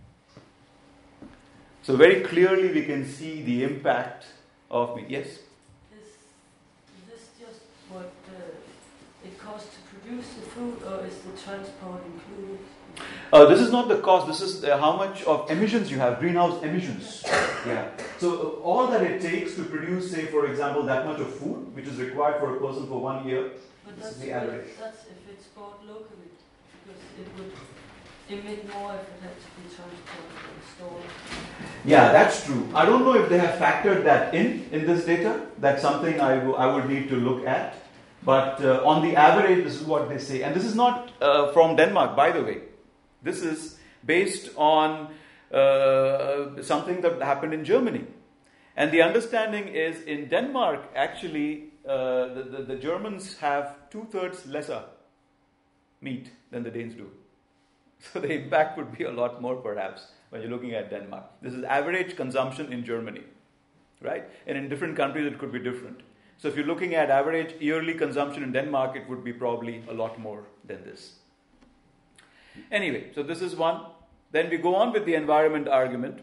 So very clearly we can see the impact of meat. Yes? Is this just what it costs to produce the food, or is the transport included? This is not the cost. This is how much of emissions you have, greenhouse emissions. Yeah. So all that it takes to produce, say, for example, that much of food, which is required for a person for 1 year, But this is the average. That's if it's bought locally, because it would emit more if it had to be transported and stored. Yeah, that's true. I don't know if they have factored that in this data. That's something I would need to look at. But on the average, this is what they say. And this is not from Denmark, by the way. This is based on something that happened in Germany. And the understanding is in Denmark, actually, the Germans have 2/3 lesser meat than the Danes do. So the impact would be a lot more, perhaps, when you're looking at Denmark. This is average consumption in Germany, right? And in different countries, it could be different. So if you're looking at average yearly consumption in Denmark, it would be probably a lot more than this. Anyway, so this is one. Then we go on with the environment argument.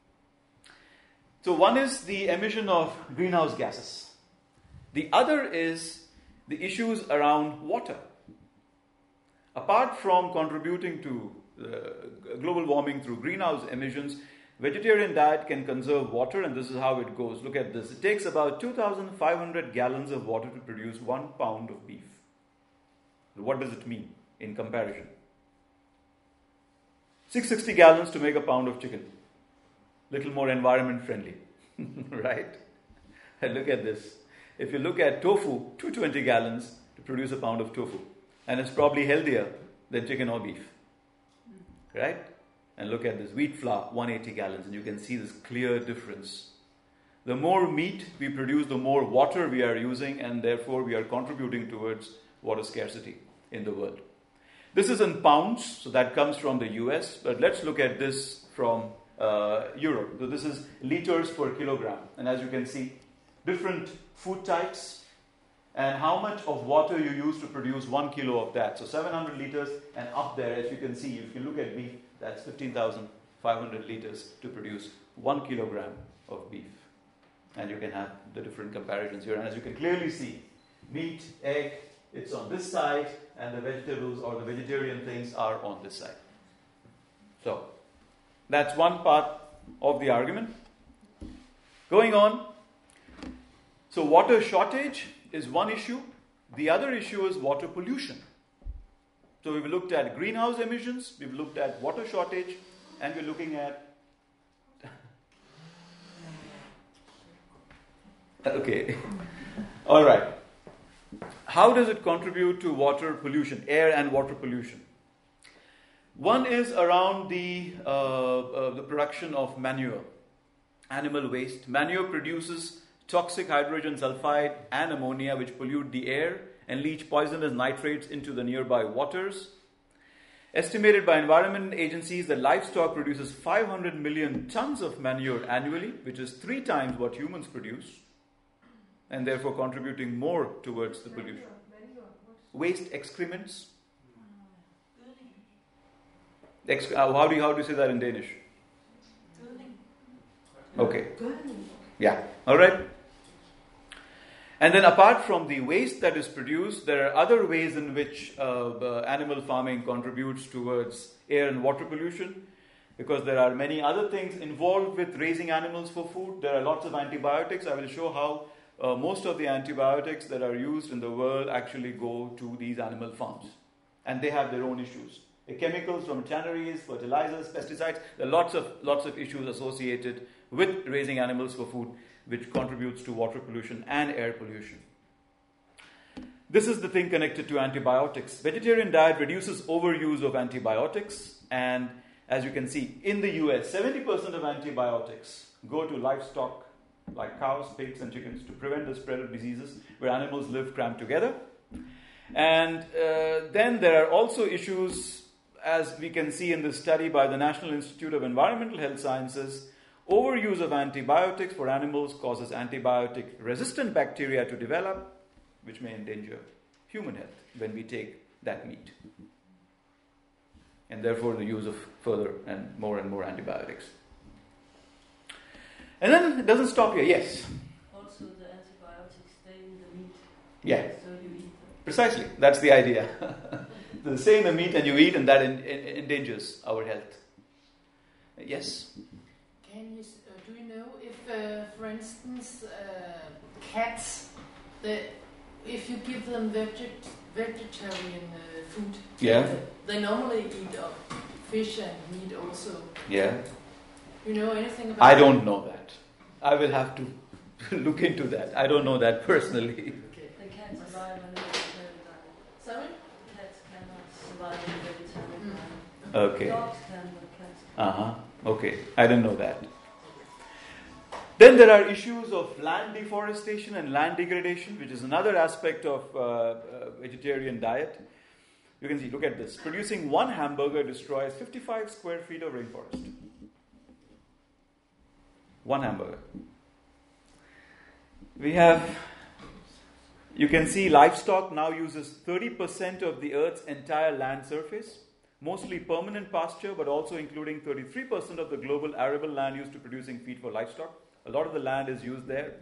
So one is the emission of greenhouse gases. The other is the issues around water. Apart from contributing to global warming through greenhouse emissions, vegetarian diet can conserve water, and this is how it goes. Look at this. It takes about 2,500 gallons of water to produce 1 pound of beef. What does it mean in comparison? 660 gallons to make a pound of chicken. Little more environment friendly, right? And look at this. If you look at tofu, 220 gallons to produce a pound of tofu. And it's probably healthier than chicken or beef, right? And look at this. Wheat flour, 180 gallons. And you can see this clear difference. The more meat we produce, the more water we are using, and therefore we are contributing towards water scarcity in the world. This is in pounds, so that comes from the US, but let's look at this from Europe. So this is liters per kilogram. And as you can see, different food types and how much of water you use to produce 1 kilo of that. So 700 liters, and up there, as you can see, if you look at beef, that's 15,500 liters to produce 1 kilogram of beef. And you can have the different comparisons here. And as you can clearly see, meat, egg, it's on this side, and the vegetables or the vegetarian things are on this side. So, that's one part of the argument. Going on, so water shortage is one issue. The other issue is water pollution. So we've looked at greenhouse emissions, we've looked at water shortage, and we're looking at... Okay. All right. How does it contribute to water pollution, air and water pollution? One is around the production of manure, animal waste. Manure produces toxic hydrogen sulfide and ammonia, which pollute the air and leach poisonous nitrates into the nearby waters. Estimated by environment agencies that livestock produces 500 million tons of manure annually, which is 3 times what humans produce, and therefore contributing more towards the pollution. Waste excrements. How do you say that in Danish? Okay. Yeah. All right. And then apart from the waste that is produced, there are other ways in which animal farming contributes towards air and water pollution, because there are many other things involved with raising animals for food. There are lots of antibiotics. I will show how most of the antibiotics that are used in the world actually go to these animal farms. And they have their own issues. The chemicals from tanneries, fertilizers, pesticides, there are lots of issues associated with raising animals for food, which contributes to water pollution and air pollution. This is the thing connected to antibiotics. Vegetarian diet reduces overuse of antibiotics, and as you can see, in the US, 70% of antibiotics go to livestock like cows, pigs and chickens to prevent the spread of diseases where animals live cramped together. And then there are also issues, as we can see in this study by the National Institute of Environmental Health Sciences. Overuse of antibiotics for animals causes antibiotic-resistant bacteria to develop, which may endanger human health when we take that meat. And therefore the use of further and more antibiotics. And then it doesn't stop here. Yes? Also the antibiotics stay in the meat. Yeah. So you eat them. Precisely. That's the idea. They stay in the meat and you eat, and that endangers our health. Yes? Do you know if, for instance, cats, if you give them vegetarian food, they normally eat fish and meat also. Yeah. You know anything about I don't know that. I will have to look into that. I don't know that personally. Okay. The cats survive on a vegetarian diet. Sorry? Cats cannot survive on a vegetarian diet. Okay. Dogs can, but cats can't. Okay. I didn't know that. Then there are issues of land deforestation and land degradation, which is another aspect of vegetarian diet. You can see, look at this. Producing one hamburger destroys 55 square feet of rainforest. One hamburger. You can see livestock now uses 30% of the Earth's entire land surface, mostly permanent pasture, but also including 33% of the global arable land used to producing feed for livestock. A lot of the land is used there.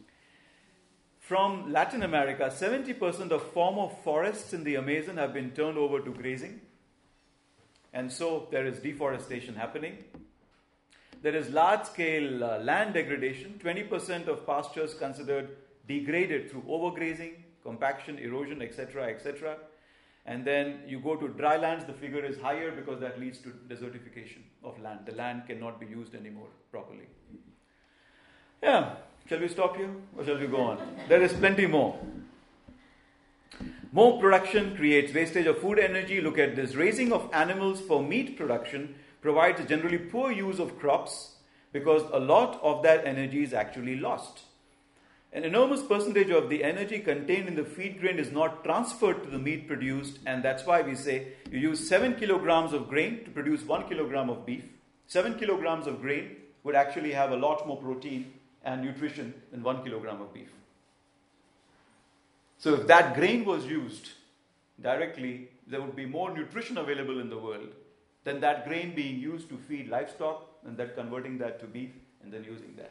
From Latin America, 70% of former forests in the Amazon have been turned over to grazing. And so there is deforestation happening. There is large-scale land degradation. 20% of pastures considered degraded through overgrazing, compaction, erosion, etc., etc. And then you go to dry lands, the figure is higher because that leads to desertification of land. The land cannot be used anymore properly. Yeah, shall we stop here or shall we go on? There is plenty more. More production creates wastage of food energy. Look at this. Raising of animals for meat production provides a generally poor use of crops because a lot of that energy is actually lost. An enormous percentage of the energy contained in the feed grain is not transferred to the meat produced, and that's why we say you use 7 kilograms of grain to produce 1 kilogram of beef. 7 kilograms of grain would actually have a lot more protein and nutrition than 1 kilogram of beef. So if that grain was used directly, there would be more nutrition available in the world than that grain being used to feed livestock and then converting that to beef and then using that.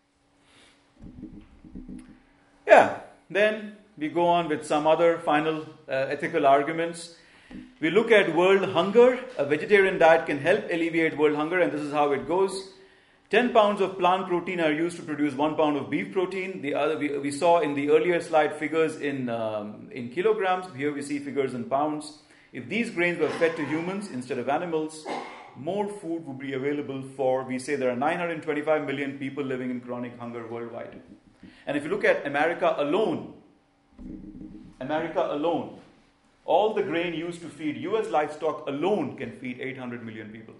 Yeah, then we go on with some other final ethical arguments. We look at world hunger. A vegetarian diet can help alleviate world hunger, and this is how it goes. 10 pounds of plant protein are used to produce 1 pound of beef protein. We saw in the earlier slide figures in kilograms. Here we see figures in pounds. If these grains were fed to humans instead of animals, more food would be available for, we say there are 925 million people living in chronic hunger worldwide. And if you look at America alone, all the grain used to feed US livestock alone can feed 800 million people.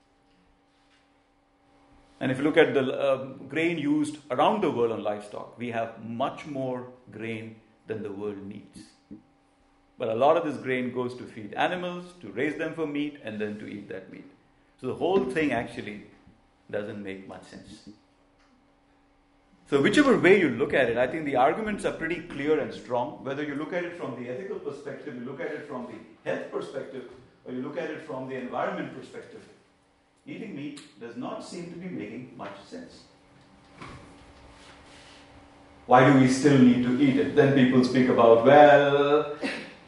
And if you look at the grain used around the world on livestock, we have much more grain than the world needs. But a lot of this grain goes to feed animals, to raise them for meat, and then to eat that meat. So the whole thing actually doesn't make much sense. So whichever way you look at it, I think the arguments are pretty clear and strong. Whether you look at it from the ethical perspective, you look at it from the health perspective, or you look at it from the environment perspective, eating meat does not seem to be making much sense. Why do we still need to eat it? Then people speak about, well,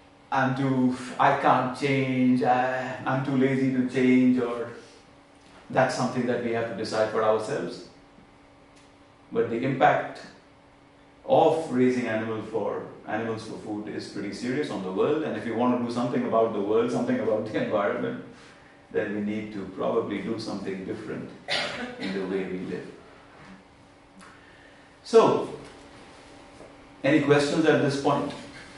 I can't change, I'm too lazy to change, or that's something that we have to decide for ourselves. But the impact of raising animals for food is pretty serious on the world, and if you want to do something about the world, something about the environment, then we need to probably do something different in the way we live. So, any questions at this point?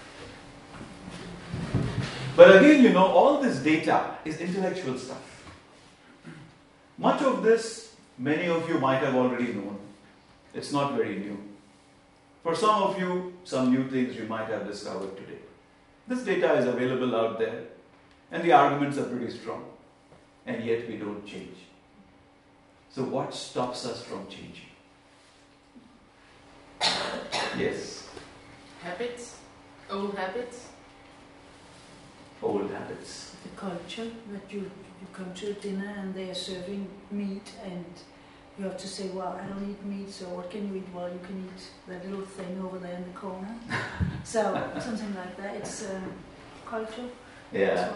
But again, all this data is intellectual stuff. Much of this, many of you might have already known. It's not very new. For some of you, some new things you might have discovered today. This data is available out there, and the arguments are pretty strong. And yet we don't change. So what stops us from changing? Yes? Habits? Old habits? Old habits. The culture that you come to a dinner and they are serving meat and you have to say, well, I don't eat meat, so what can you eat? Well, you can eat that little thing over there in the corner. So, something like that. It's culture. Yeah.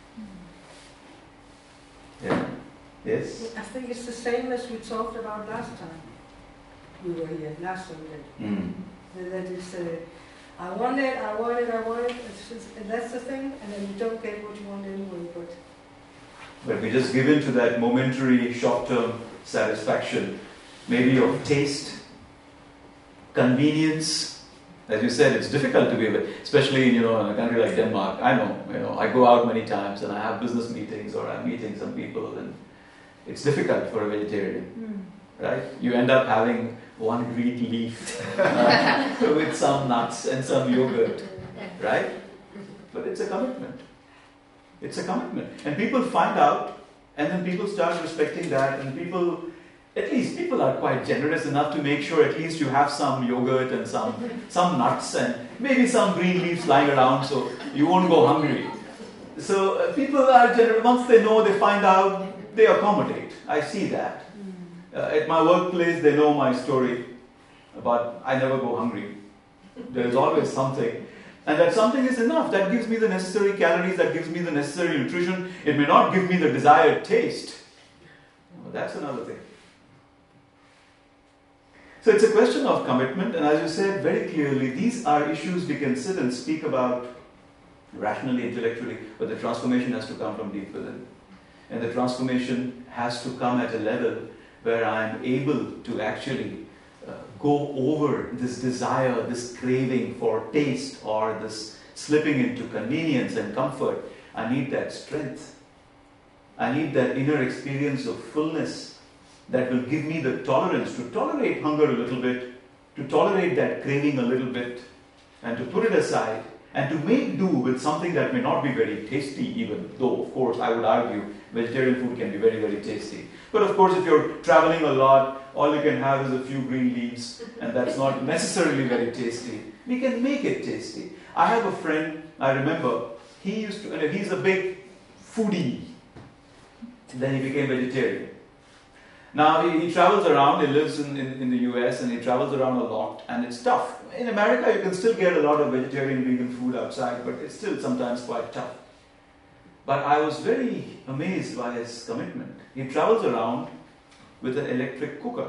Yeah. Yes? I think it's the same as we talked about last time. We were here last Sunday. That is, I want it. And that's the thing, and then you don't get what you want anyway. But we just give in to that momentary, short-term satisfaction, maybe of taste, convenience. As you said, it's difficult to be, especially in a country like Denmark. I know, I go out many times and I have business meetings or I'm meeting some people, and it's difficult for a vegetarian, right? You end up having one green leaf with some nuts and some yogurt, right? But it's a commitment. It's a commitment. And people find out, and then people start respecting that, and people are quite generous enough to make sure at least you have some yogurt and some nuts and maybe some green leaves lying around so you won't go hungry. So people are generous. Once they know, they find out, they accommodate. I see that. At my workplace, they know my story, but I never go hungry. There's always something. And that something is enough. That gives me the necessary calories, that gives me the necessary nutrition. It may not give me the desired taste. But that's another thing. So it's a question of commitment, and as you said very clearly, these are issues we can sit and speak about rationally, intellectually, but the transformation has to come from deep within. And the transformation has to come at a level where I'm able to actually go over this desire, this craving for taste, or this slipping into convenience and comfort. I need that strength. I need that inner experience of fullness that will give me the tolerance to tolerate hunger a little bit, to tolerate that craving a little bit, and to put it aside, And to make do with something that may not be very tasty even, though of course I would argue vegetarian food can be very, very tasty. But of course if you're traveling a lot, all you can have is a few green leaves, and that's not necessarily very tasty. We can make it tasty. I have a friend, I remember, he's a big foodie. Then he became vegetarian. Now he travels around, he lives in the US and he travels around a lot, and it's tough. In America you can still get a lot of vegetarian, vegan food outside, but it's still sometimes quite tough. But I was very amazed by his commitment. He travels around with an electric cooker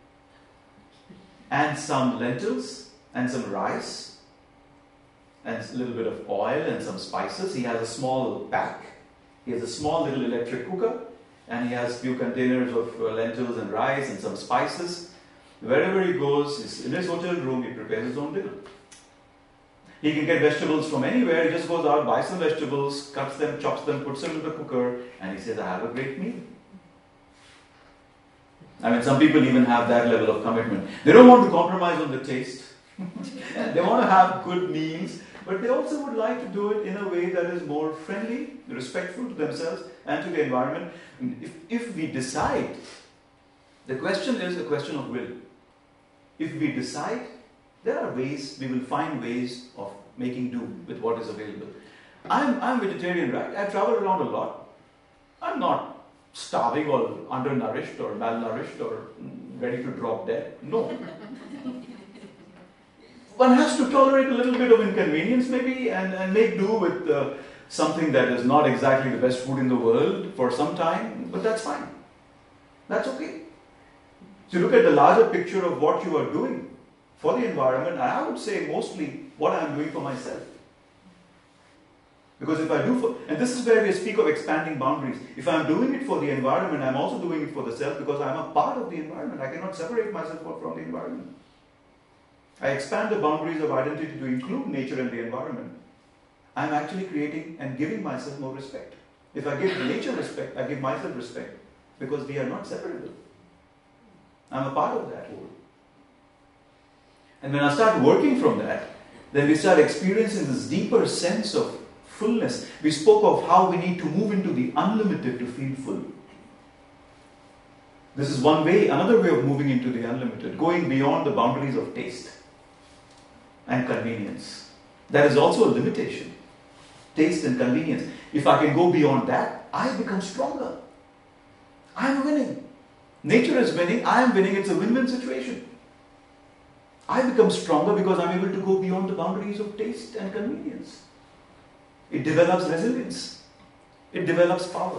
and some lentils and some rice and a little bit of oil and some spices. He has a small pack. He has a small little electric cooker, and he has a few containers of lentils and rice and some spices. Wherever he goes, in his hotel room, he prepares his own dinner. He can get vegetables from anywhere. He just goes out, buys some vegetables, cuts them, chops them, puts them in the cooker, and he says, I have a great meal. I mean, some people even have that level of commitment. They don't want to compromise on the taste. They want to have good meals, but they also would like to do it in a way that is more friendly, respectful to themselves and to the environment. If we decide, the question is a question of will. If we decide, there are ways, we will find ways of making do with what is available. I'm vegetarian, right? I travel around a lot. I'm not starving or undernourished or malnourished or ready to drop dead. No. One has to tolerate a little bit of inconvenience maybe and make do with something that is not exactly the best food in the world for some time, but that's fine. That's okay. So look at the larger picture of what you are doing for the environment, and I would say mostly what I am doing for myself. Because if I do and this is where we speak of expanding boundaries. If I am doing it for the environment, I am also doing it for the self because I am a part of the environment. I cannot separate myself from the environment. I expand the boundaries of identity to include nature and the environment. I am actually creating and giving myself more respect. If I give nature respect, I give myself respect because we are not separable. I am a part of that whole. And when I start working from that, then we start experiencing this deeper sense of fullness. We spoke of how we need to move into the unlimited to feel full. This is one way, another way of moving into the unlimited, going beyond the boundaries of taste and convenience. That is also a limitation. Taste and convenience. If I can go beyond that, I become stronger. I am winning. Nature is winning, I am winning, it's a win-win situation. I become stronger because I am able to go beyond the boundaries of taste and convenience. It develops resilience. It develops power.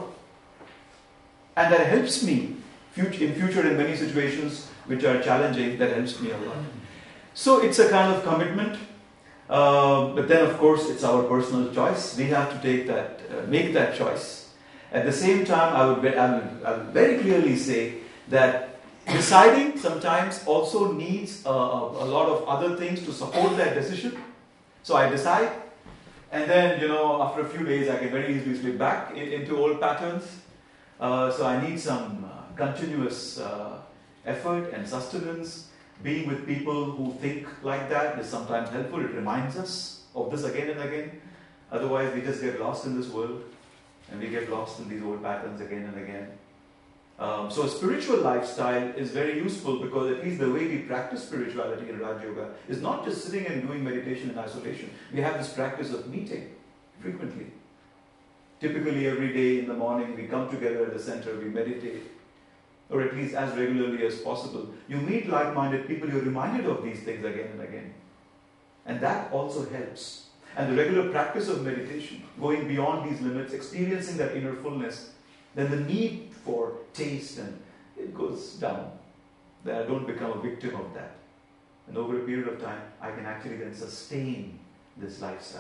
And that helps me in future in many situations which are challenging, that helps me a lot. So it's a kind of commitment, but then of course it's our personal choice. We have to take that, make that choice. At the same time, I will very clearly say that deciding sometimes also needs a lot of other things to support that decision. So I decide, and then after a few days I can very easily slip back into old patterns. So I need some continuous effort and sustenance. Being with people who think like that is sometimes helpful. It reminds us of this again and again. Otherwise we just get lost in this world and we get lost in these old patterns again and again. So a spiritual lifestyle is very useful because at least the way we practice spirituality in Raj Yoga is not just sitting and doing meditation in isolation. We have this practice of meeting frequently. Typically every day in the morning we come together at the center, we meditate, or at least as regularly as possible. You meet like-minded people, you're reminded of these things again and again. And that also helps. And the regular practice of meditation, going beyond these limits, experiencing that inner fullness, then the need for taste and it goes down. That I don't become a victim of that. And over a period of time, I can actually then sustain this lifestyle.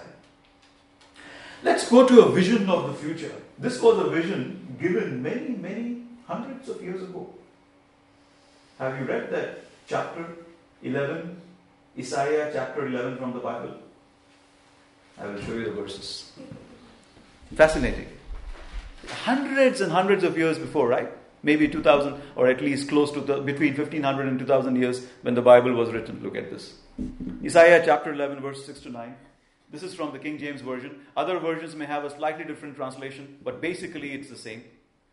Let's go to a vision of the future. This was a vision given many hundreds of years ago. Have you read that chapter 11, Isaiah chapter 11 from the Bible? I will show you the verses. Fascinating. Hundreds and hundreds of years before, right? Maybe 2000 or at least close to between 1500 and 2000 years when the Bible was written. Look at this. Isaiah chapter 11 verse 6 to 9. This is from the King James Version. Other versions may have a slightly different translation, but basically it's the same.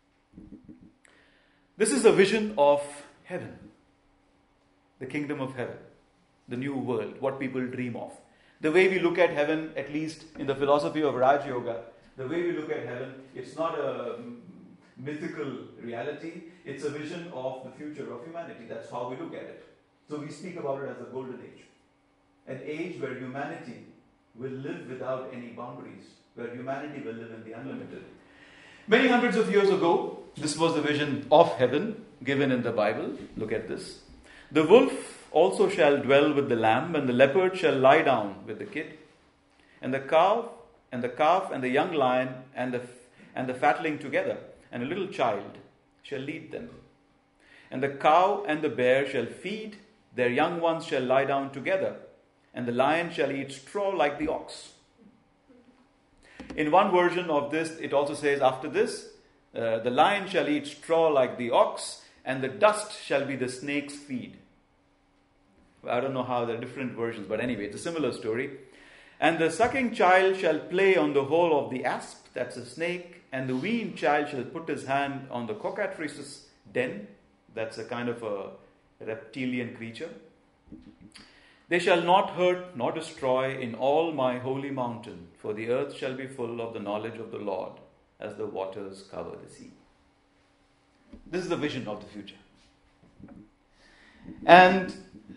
This is a vision of heaven, the kingdom of heaven, the new world, what people dream of. The way we look at heaven, at least in the philosophy of Raj Yoga, the way we look at heaven, it's not a mythical reality, it's a vision of the future of humanity. That's how we look at it. So we speak about it as a golden age. An age where humanity will live without any boundaries, where humanity will live in the unlimited. Many hundreds of years ago, this was the vision of heaven given in the Bible. Look at this. The wolf also shall dwell with the lamb, and the leopard shall lie down with the kid, and the calf and the young lion and the fatling together, and a little child shall lead them. And the cow and the bear shall feed, their young ones shall lie down together, and the lion shall eat straw like the ox. In one version of this, it also says, after this, the lion shall eat straw like the ox, and the dust shall be the snake's feed. I don't know how there are different versions, but anyway, it's a similar story. And the sucking child shall play on the hole of the asp, that's a snake, and the weaned child shall put his hand on the cockatrice's den, that's a kind of a reptilian creature. They shall not hurt nor destroy in all my holy mountain, for the earth shall be full of the knowledge of the Lord, as the waters cover the sea. This is the vision of the future. And,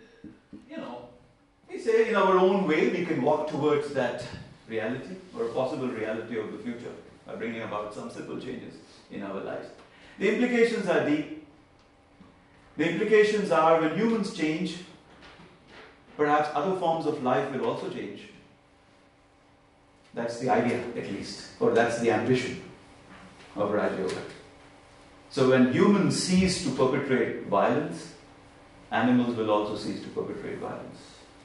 we say in our own way we can walk towards that reality, or a possible reality of the future, by bringing about some simple changes in our lives. The implications are deep. The implications are, when humans change, perhaps other forms of life will also change. That's the idea, at least, or that's the ambition of Raj Yoga. So when humans cease to perpetrate violence, animals will also cease to perpetrate violence.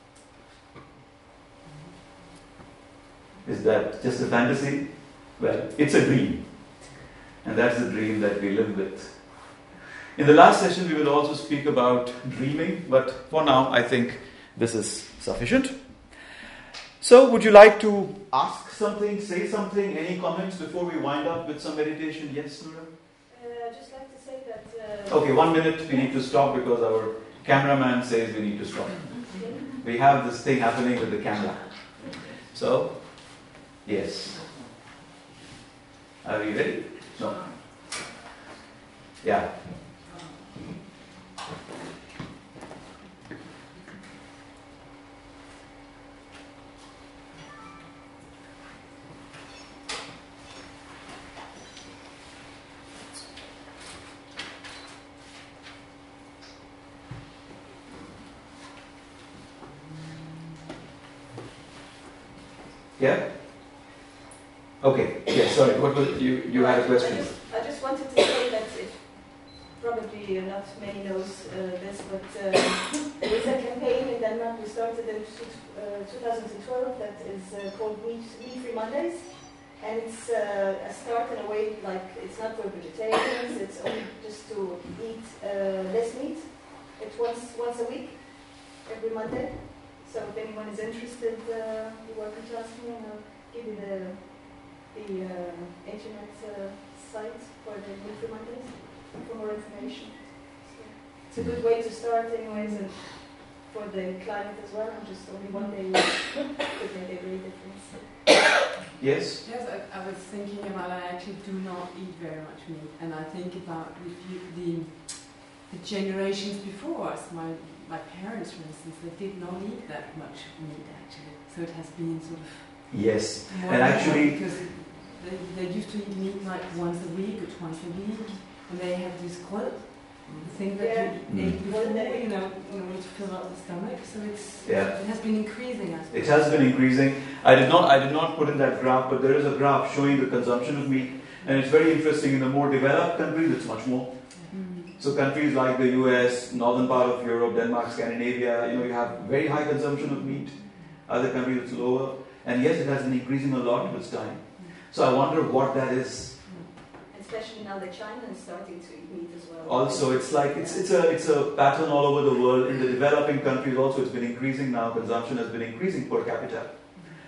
Is that just a fantasy? Well, it's a dream. And that's the dream that we live with. In the last session, we will also speak about dreaming, but for now, I think this is sufficient. So, would you like to ask something, say something, any comments before we wind up with some meditation? Yes, Nura? I'd just like to say that... Okay, 1 minute, we need to stop because our cameraman says we need to stop. We have this thing happening with the camera. So, yes. Are you ready? No. Yeah. Yeah? Okay. Yeah, sorry. What was you had a question? I just wanted to say that probably not many knows this, but there is a campaign in Denmark we started in 2012 that is called Meat Free Mondays. And it's a start in a way, like, it's not for vegetarians, it's only just to eat less meat. It's once a week, every Monday. So if anyone is interested, you're welcome to ask me, and I'll give you the internet site for the Meat Free Mondays for more information. So it's a good way to start anyways, and for the climate as well, and just only one day could make a great difference. Yes? Yes, I was thinking about, I actually do not eat very much meat, and I think about the generations before us, my parents, for instance, they did not eat that much meat actually, so it has been sort of... Yes, and actually... Because they used to eat meat like once a week or twice a week, and they have this quote, the thing that you ate before, to fill out the stomach, so it has been increasing. It has been increasing. I did not put in that graph, but there is a graph showing the consumption of meat, and it's very interesting. In the more developed countries, it's much more. So countries like the US, northern part of Europe, Denmark, Scandinavia, you have very high consumption of meat. Other countries, it's lower. And yes, it has been increasing a lot with time. So I wonder what that is. Especially now that China is starting to eat meat as well. Also, it's like it's a pattern all over the world. In the developing countries also, it's been increasing now. Consumption has been increasing per capita.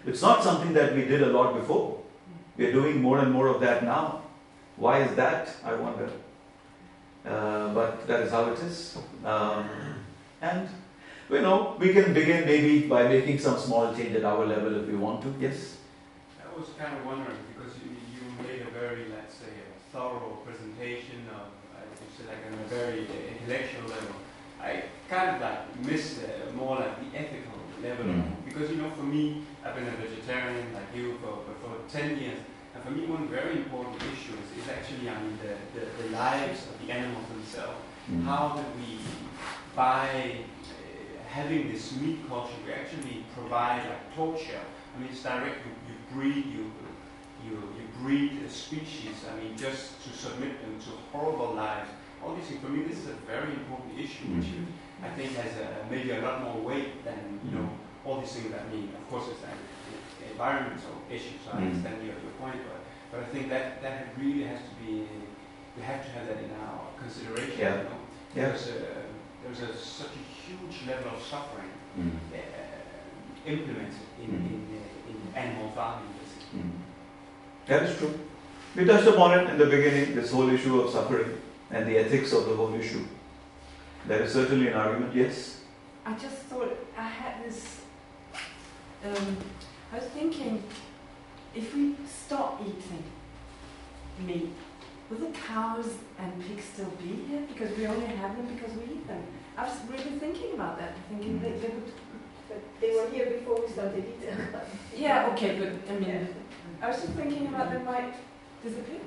It's not something that we did a lot before. We're doing more and more of that now. Why is that, I wonder? But that is how it is. And, we can begin maybe by making some small change at our level if we want to. Yes? I was kind of wondering, because you made a very, let's say, a thorough presentation of, you said, like on a very intellectual level. I kind of miss more like the ethical level. Because, for me, I've been a vegetarian like you for 10 years. And for me, one very important issue is actually, the lives of the animals themselves. How do we, by having this meat culture, we actually provide like torture. It's direct. You breed a species. Just to submit them to horrible lives. All these things. For me, this is a very important issue, which I think has maybe a lot more weight than all these things. Of course, it's an environmental issue. So I understand your point, but I think that really has to be. We have to have that in our consideration. Yeah. There's such a huge level of suffering implemented in animal farming. That is true. We touched upon it in the beginning, this whole issue of suffering and the ethics of the whole issue. There is certainly an argument, yes? I just thought, I had this, I was thinking, if we stop eating meat, will the cows and pigs still be here? Because we only have them because we eat them. I was really thinking about that, thinking they would... But they were here before we started eating. Yeah, okay, but I was just thinking about they might disappear.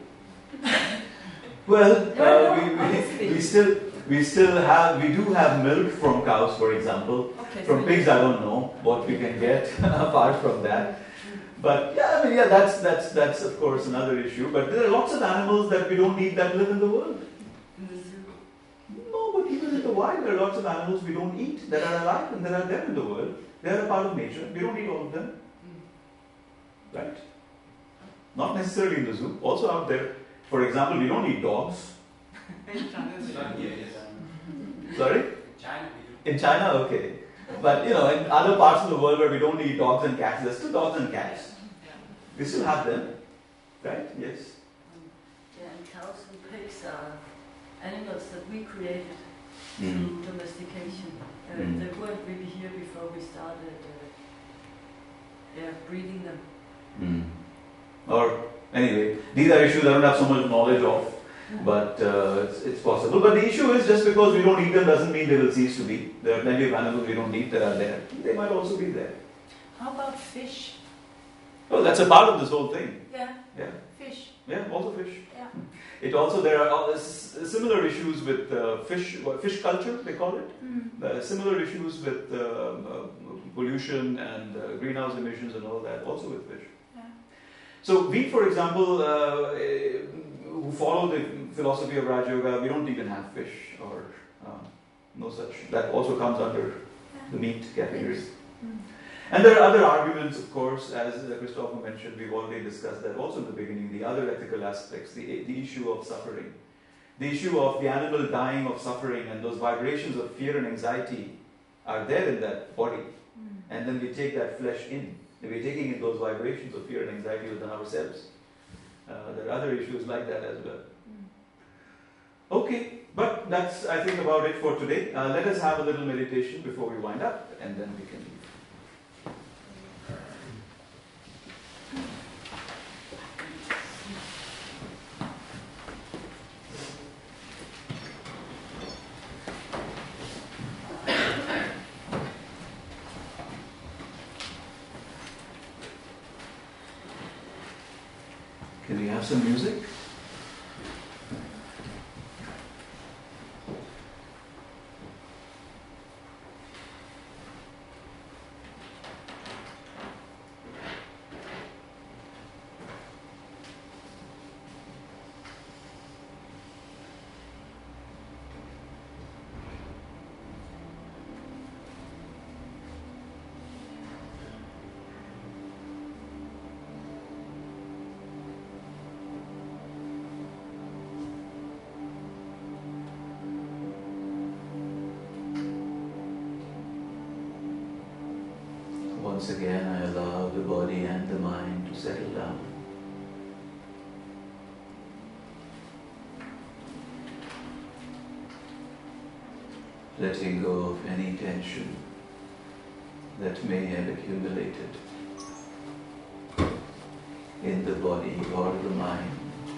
Well, we do have milk from cows, for example. Okay, from pigs, I don't know what we can get apart from that. But that's of course another issue. But there are lots of animals that we don't eat that live in the world. No, but even in the wild, there are lots of animals we don't eat that are alive and that are there in the world. They are a part of nature. We don't eat all of them. Right? Not necessarily in the zoo. Also out there. For example, we don't eat dogs. Sorry? In China, okay. But in other parts of the world where we don't eat dogs and cats, there's still dogs and cats. We still have them. Right? Yes. Yeah, and cows and pigs are animals that we created through domestication. They weren't really here before we started breeding them. Or anyway, these are issues I don't have so much knowledge of, but it's possible. But the issue is, just because we don't eat them doesn't mean they will cease to be. There are plenty of animals we don't eat that are there. They might also be there. How about fish? Oh, that's a part of this whole thing. Yeah. Yeah. Fish. Yeah, also fish. Yeah. It also, there are similar issues with fish culture, they call it. Similar issues with pollution and greenhouse emissions and all that, also with fish. Yeah. So we, for example, who follow the philosophy of Raja Yoga, we don't even have fish or no such. That also comes under the meat category. And there are other arguments, of course, as Christopher mentioned. We've already discussed that also in the beginning, the other ethical aspects, the issue of suffering, the issue of the animal dying of suffering, and those vibrations of fear and anxiety are there in that body. And then we take that flesh in. And we're taking in those vibrations of fear and anxiety within ourselves. There are other issues like that as well. Okay, but that's, I think, about it for today. Let us have a little meditation before we wind up, and then we can leave. Can we have some music? once again I allow the body and the mind to settle down. Letting go of any tension that may have accumulated in the body or the mind.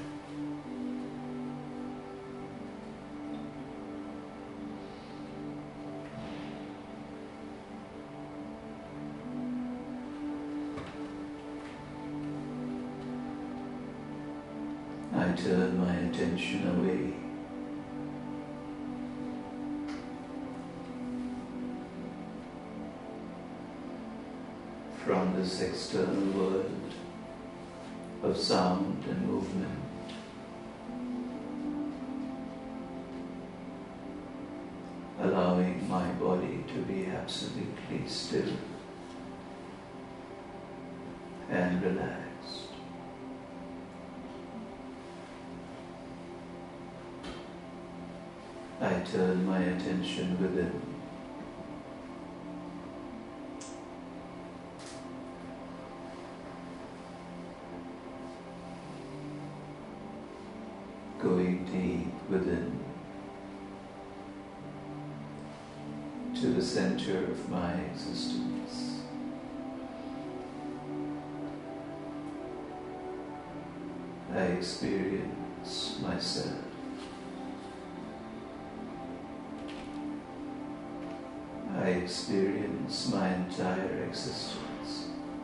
I turn my attention away from this external world of sound and movement. Allowing my body to be absolutely still and relaxed. I turn my attention within. Going deep within to the center of my existence. I experience myself. I experience my entire existence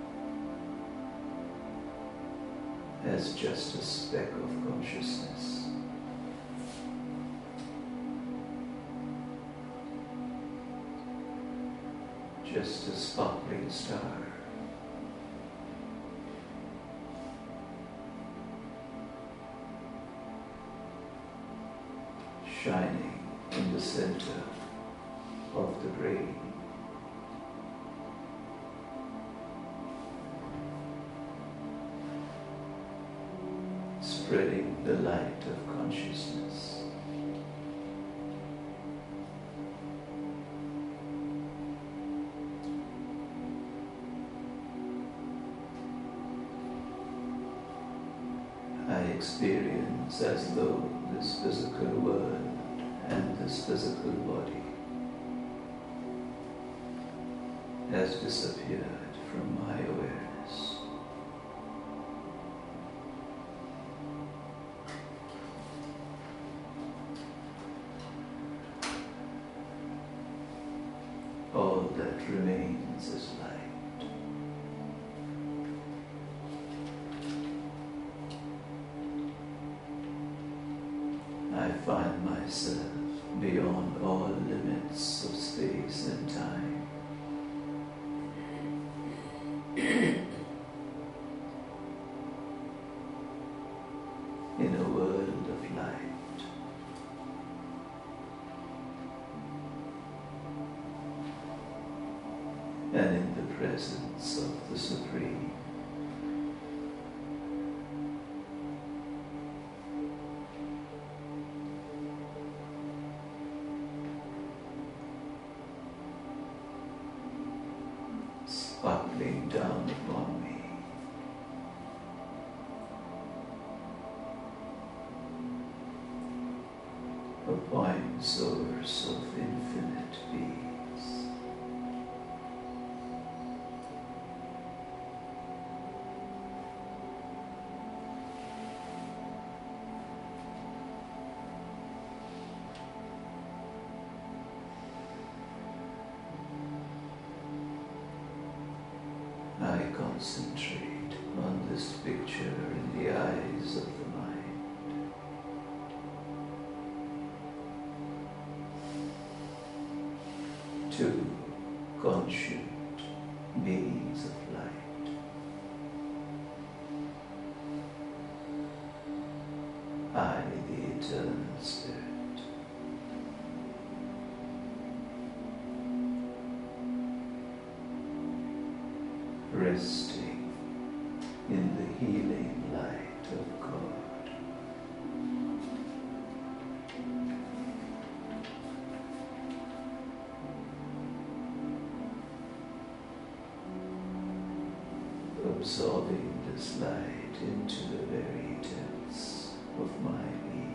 as just a speck of consciousness. Just a sparkling star. Shining in the center of the brain. Spreading the light of consciousness. I experience as though this physical world and this physical body has disappeared from my awareness. All that remains is light. I find myself beyond all limits of space and time. In a world of light. And in the presence of the Supreme. Sparkling down upon me. A point source of infinite peace. I concentrate on this picture in the eyes of the mind. Two conscient beings of light. I, the eternal spirit. Resting in the healing light of God. absorbing this light into the very depths of my being.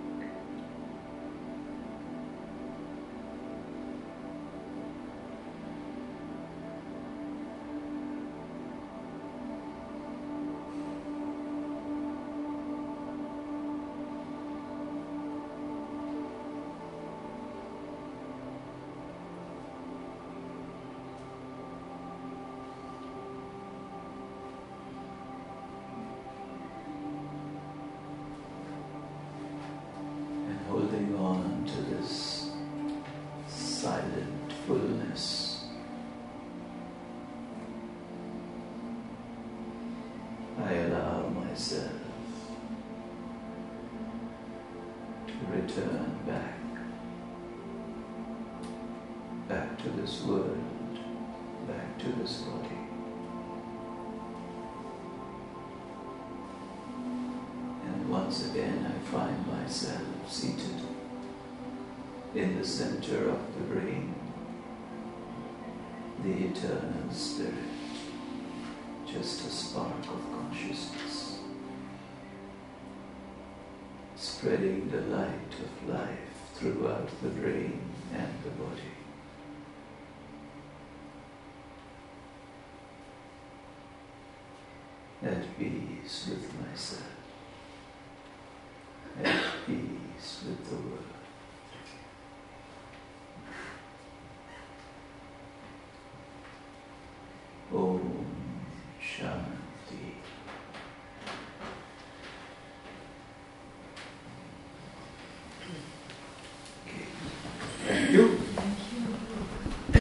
Holding on to this silent fullness, I allow myself to return back to this world, back to this body. Once again, I find myself seated in the center of the brain, the eternal spirit, just a spark of consciousness, spreading the light of life throughout the brain and the body. At peace with myself.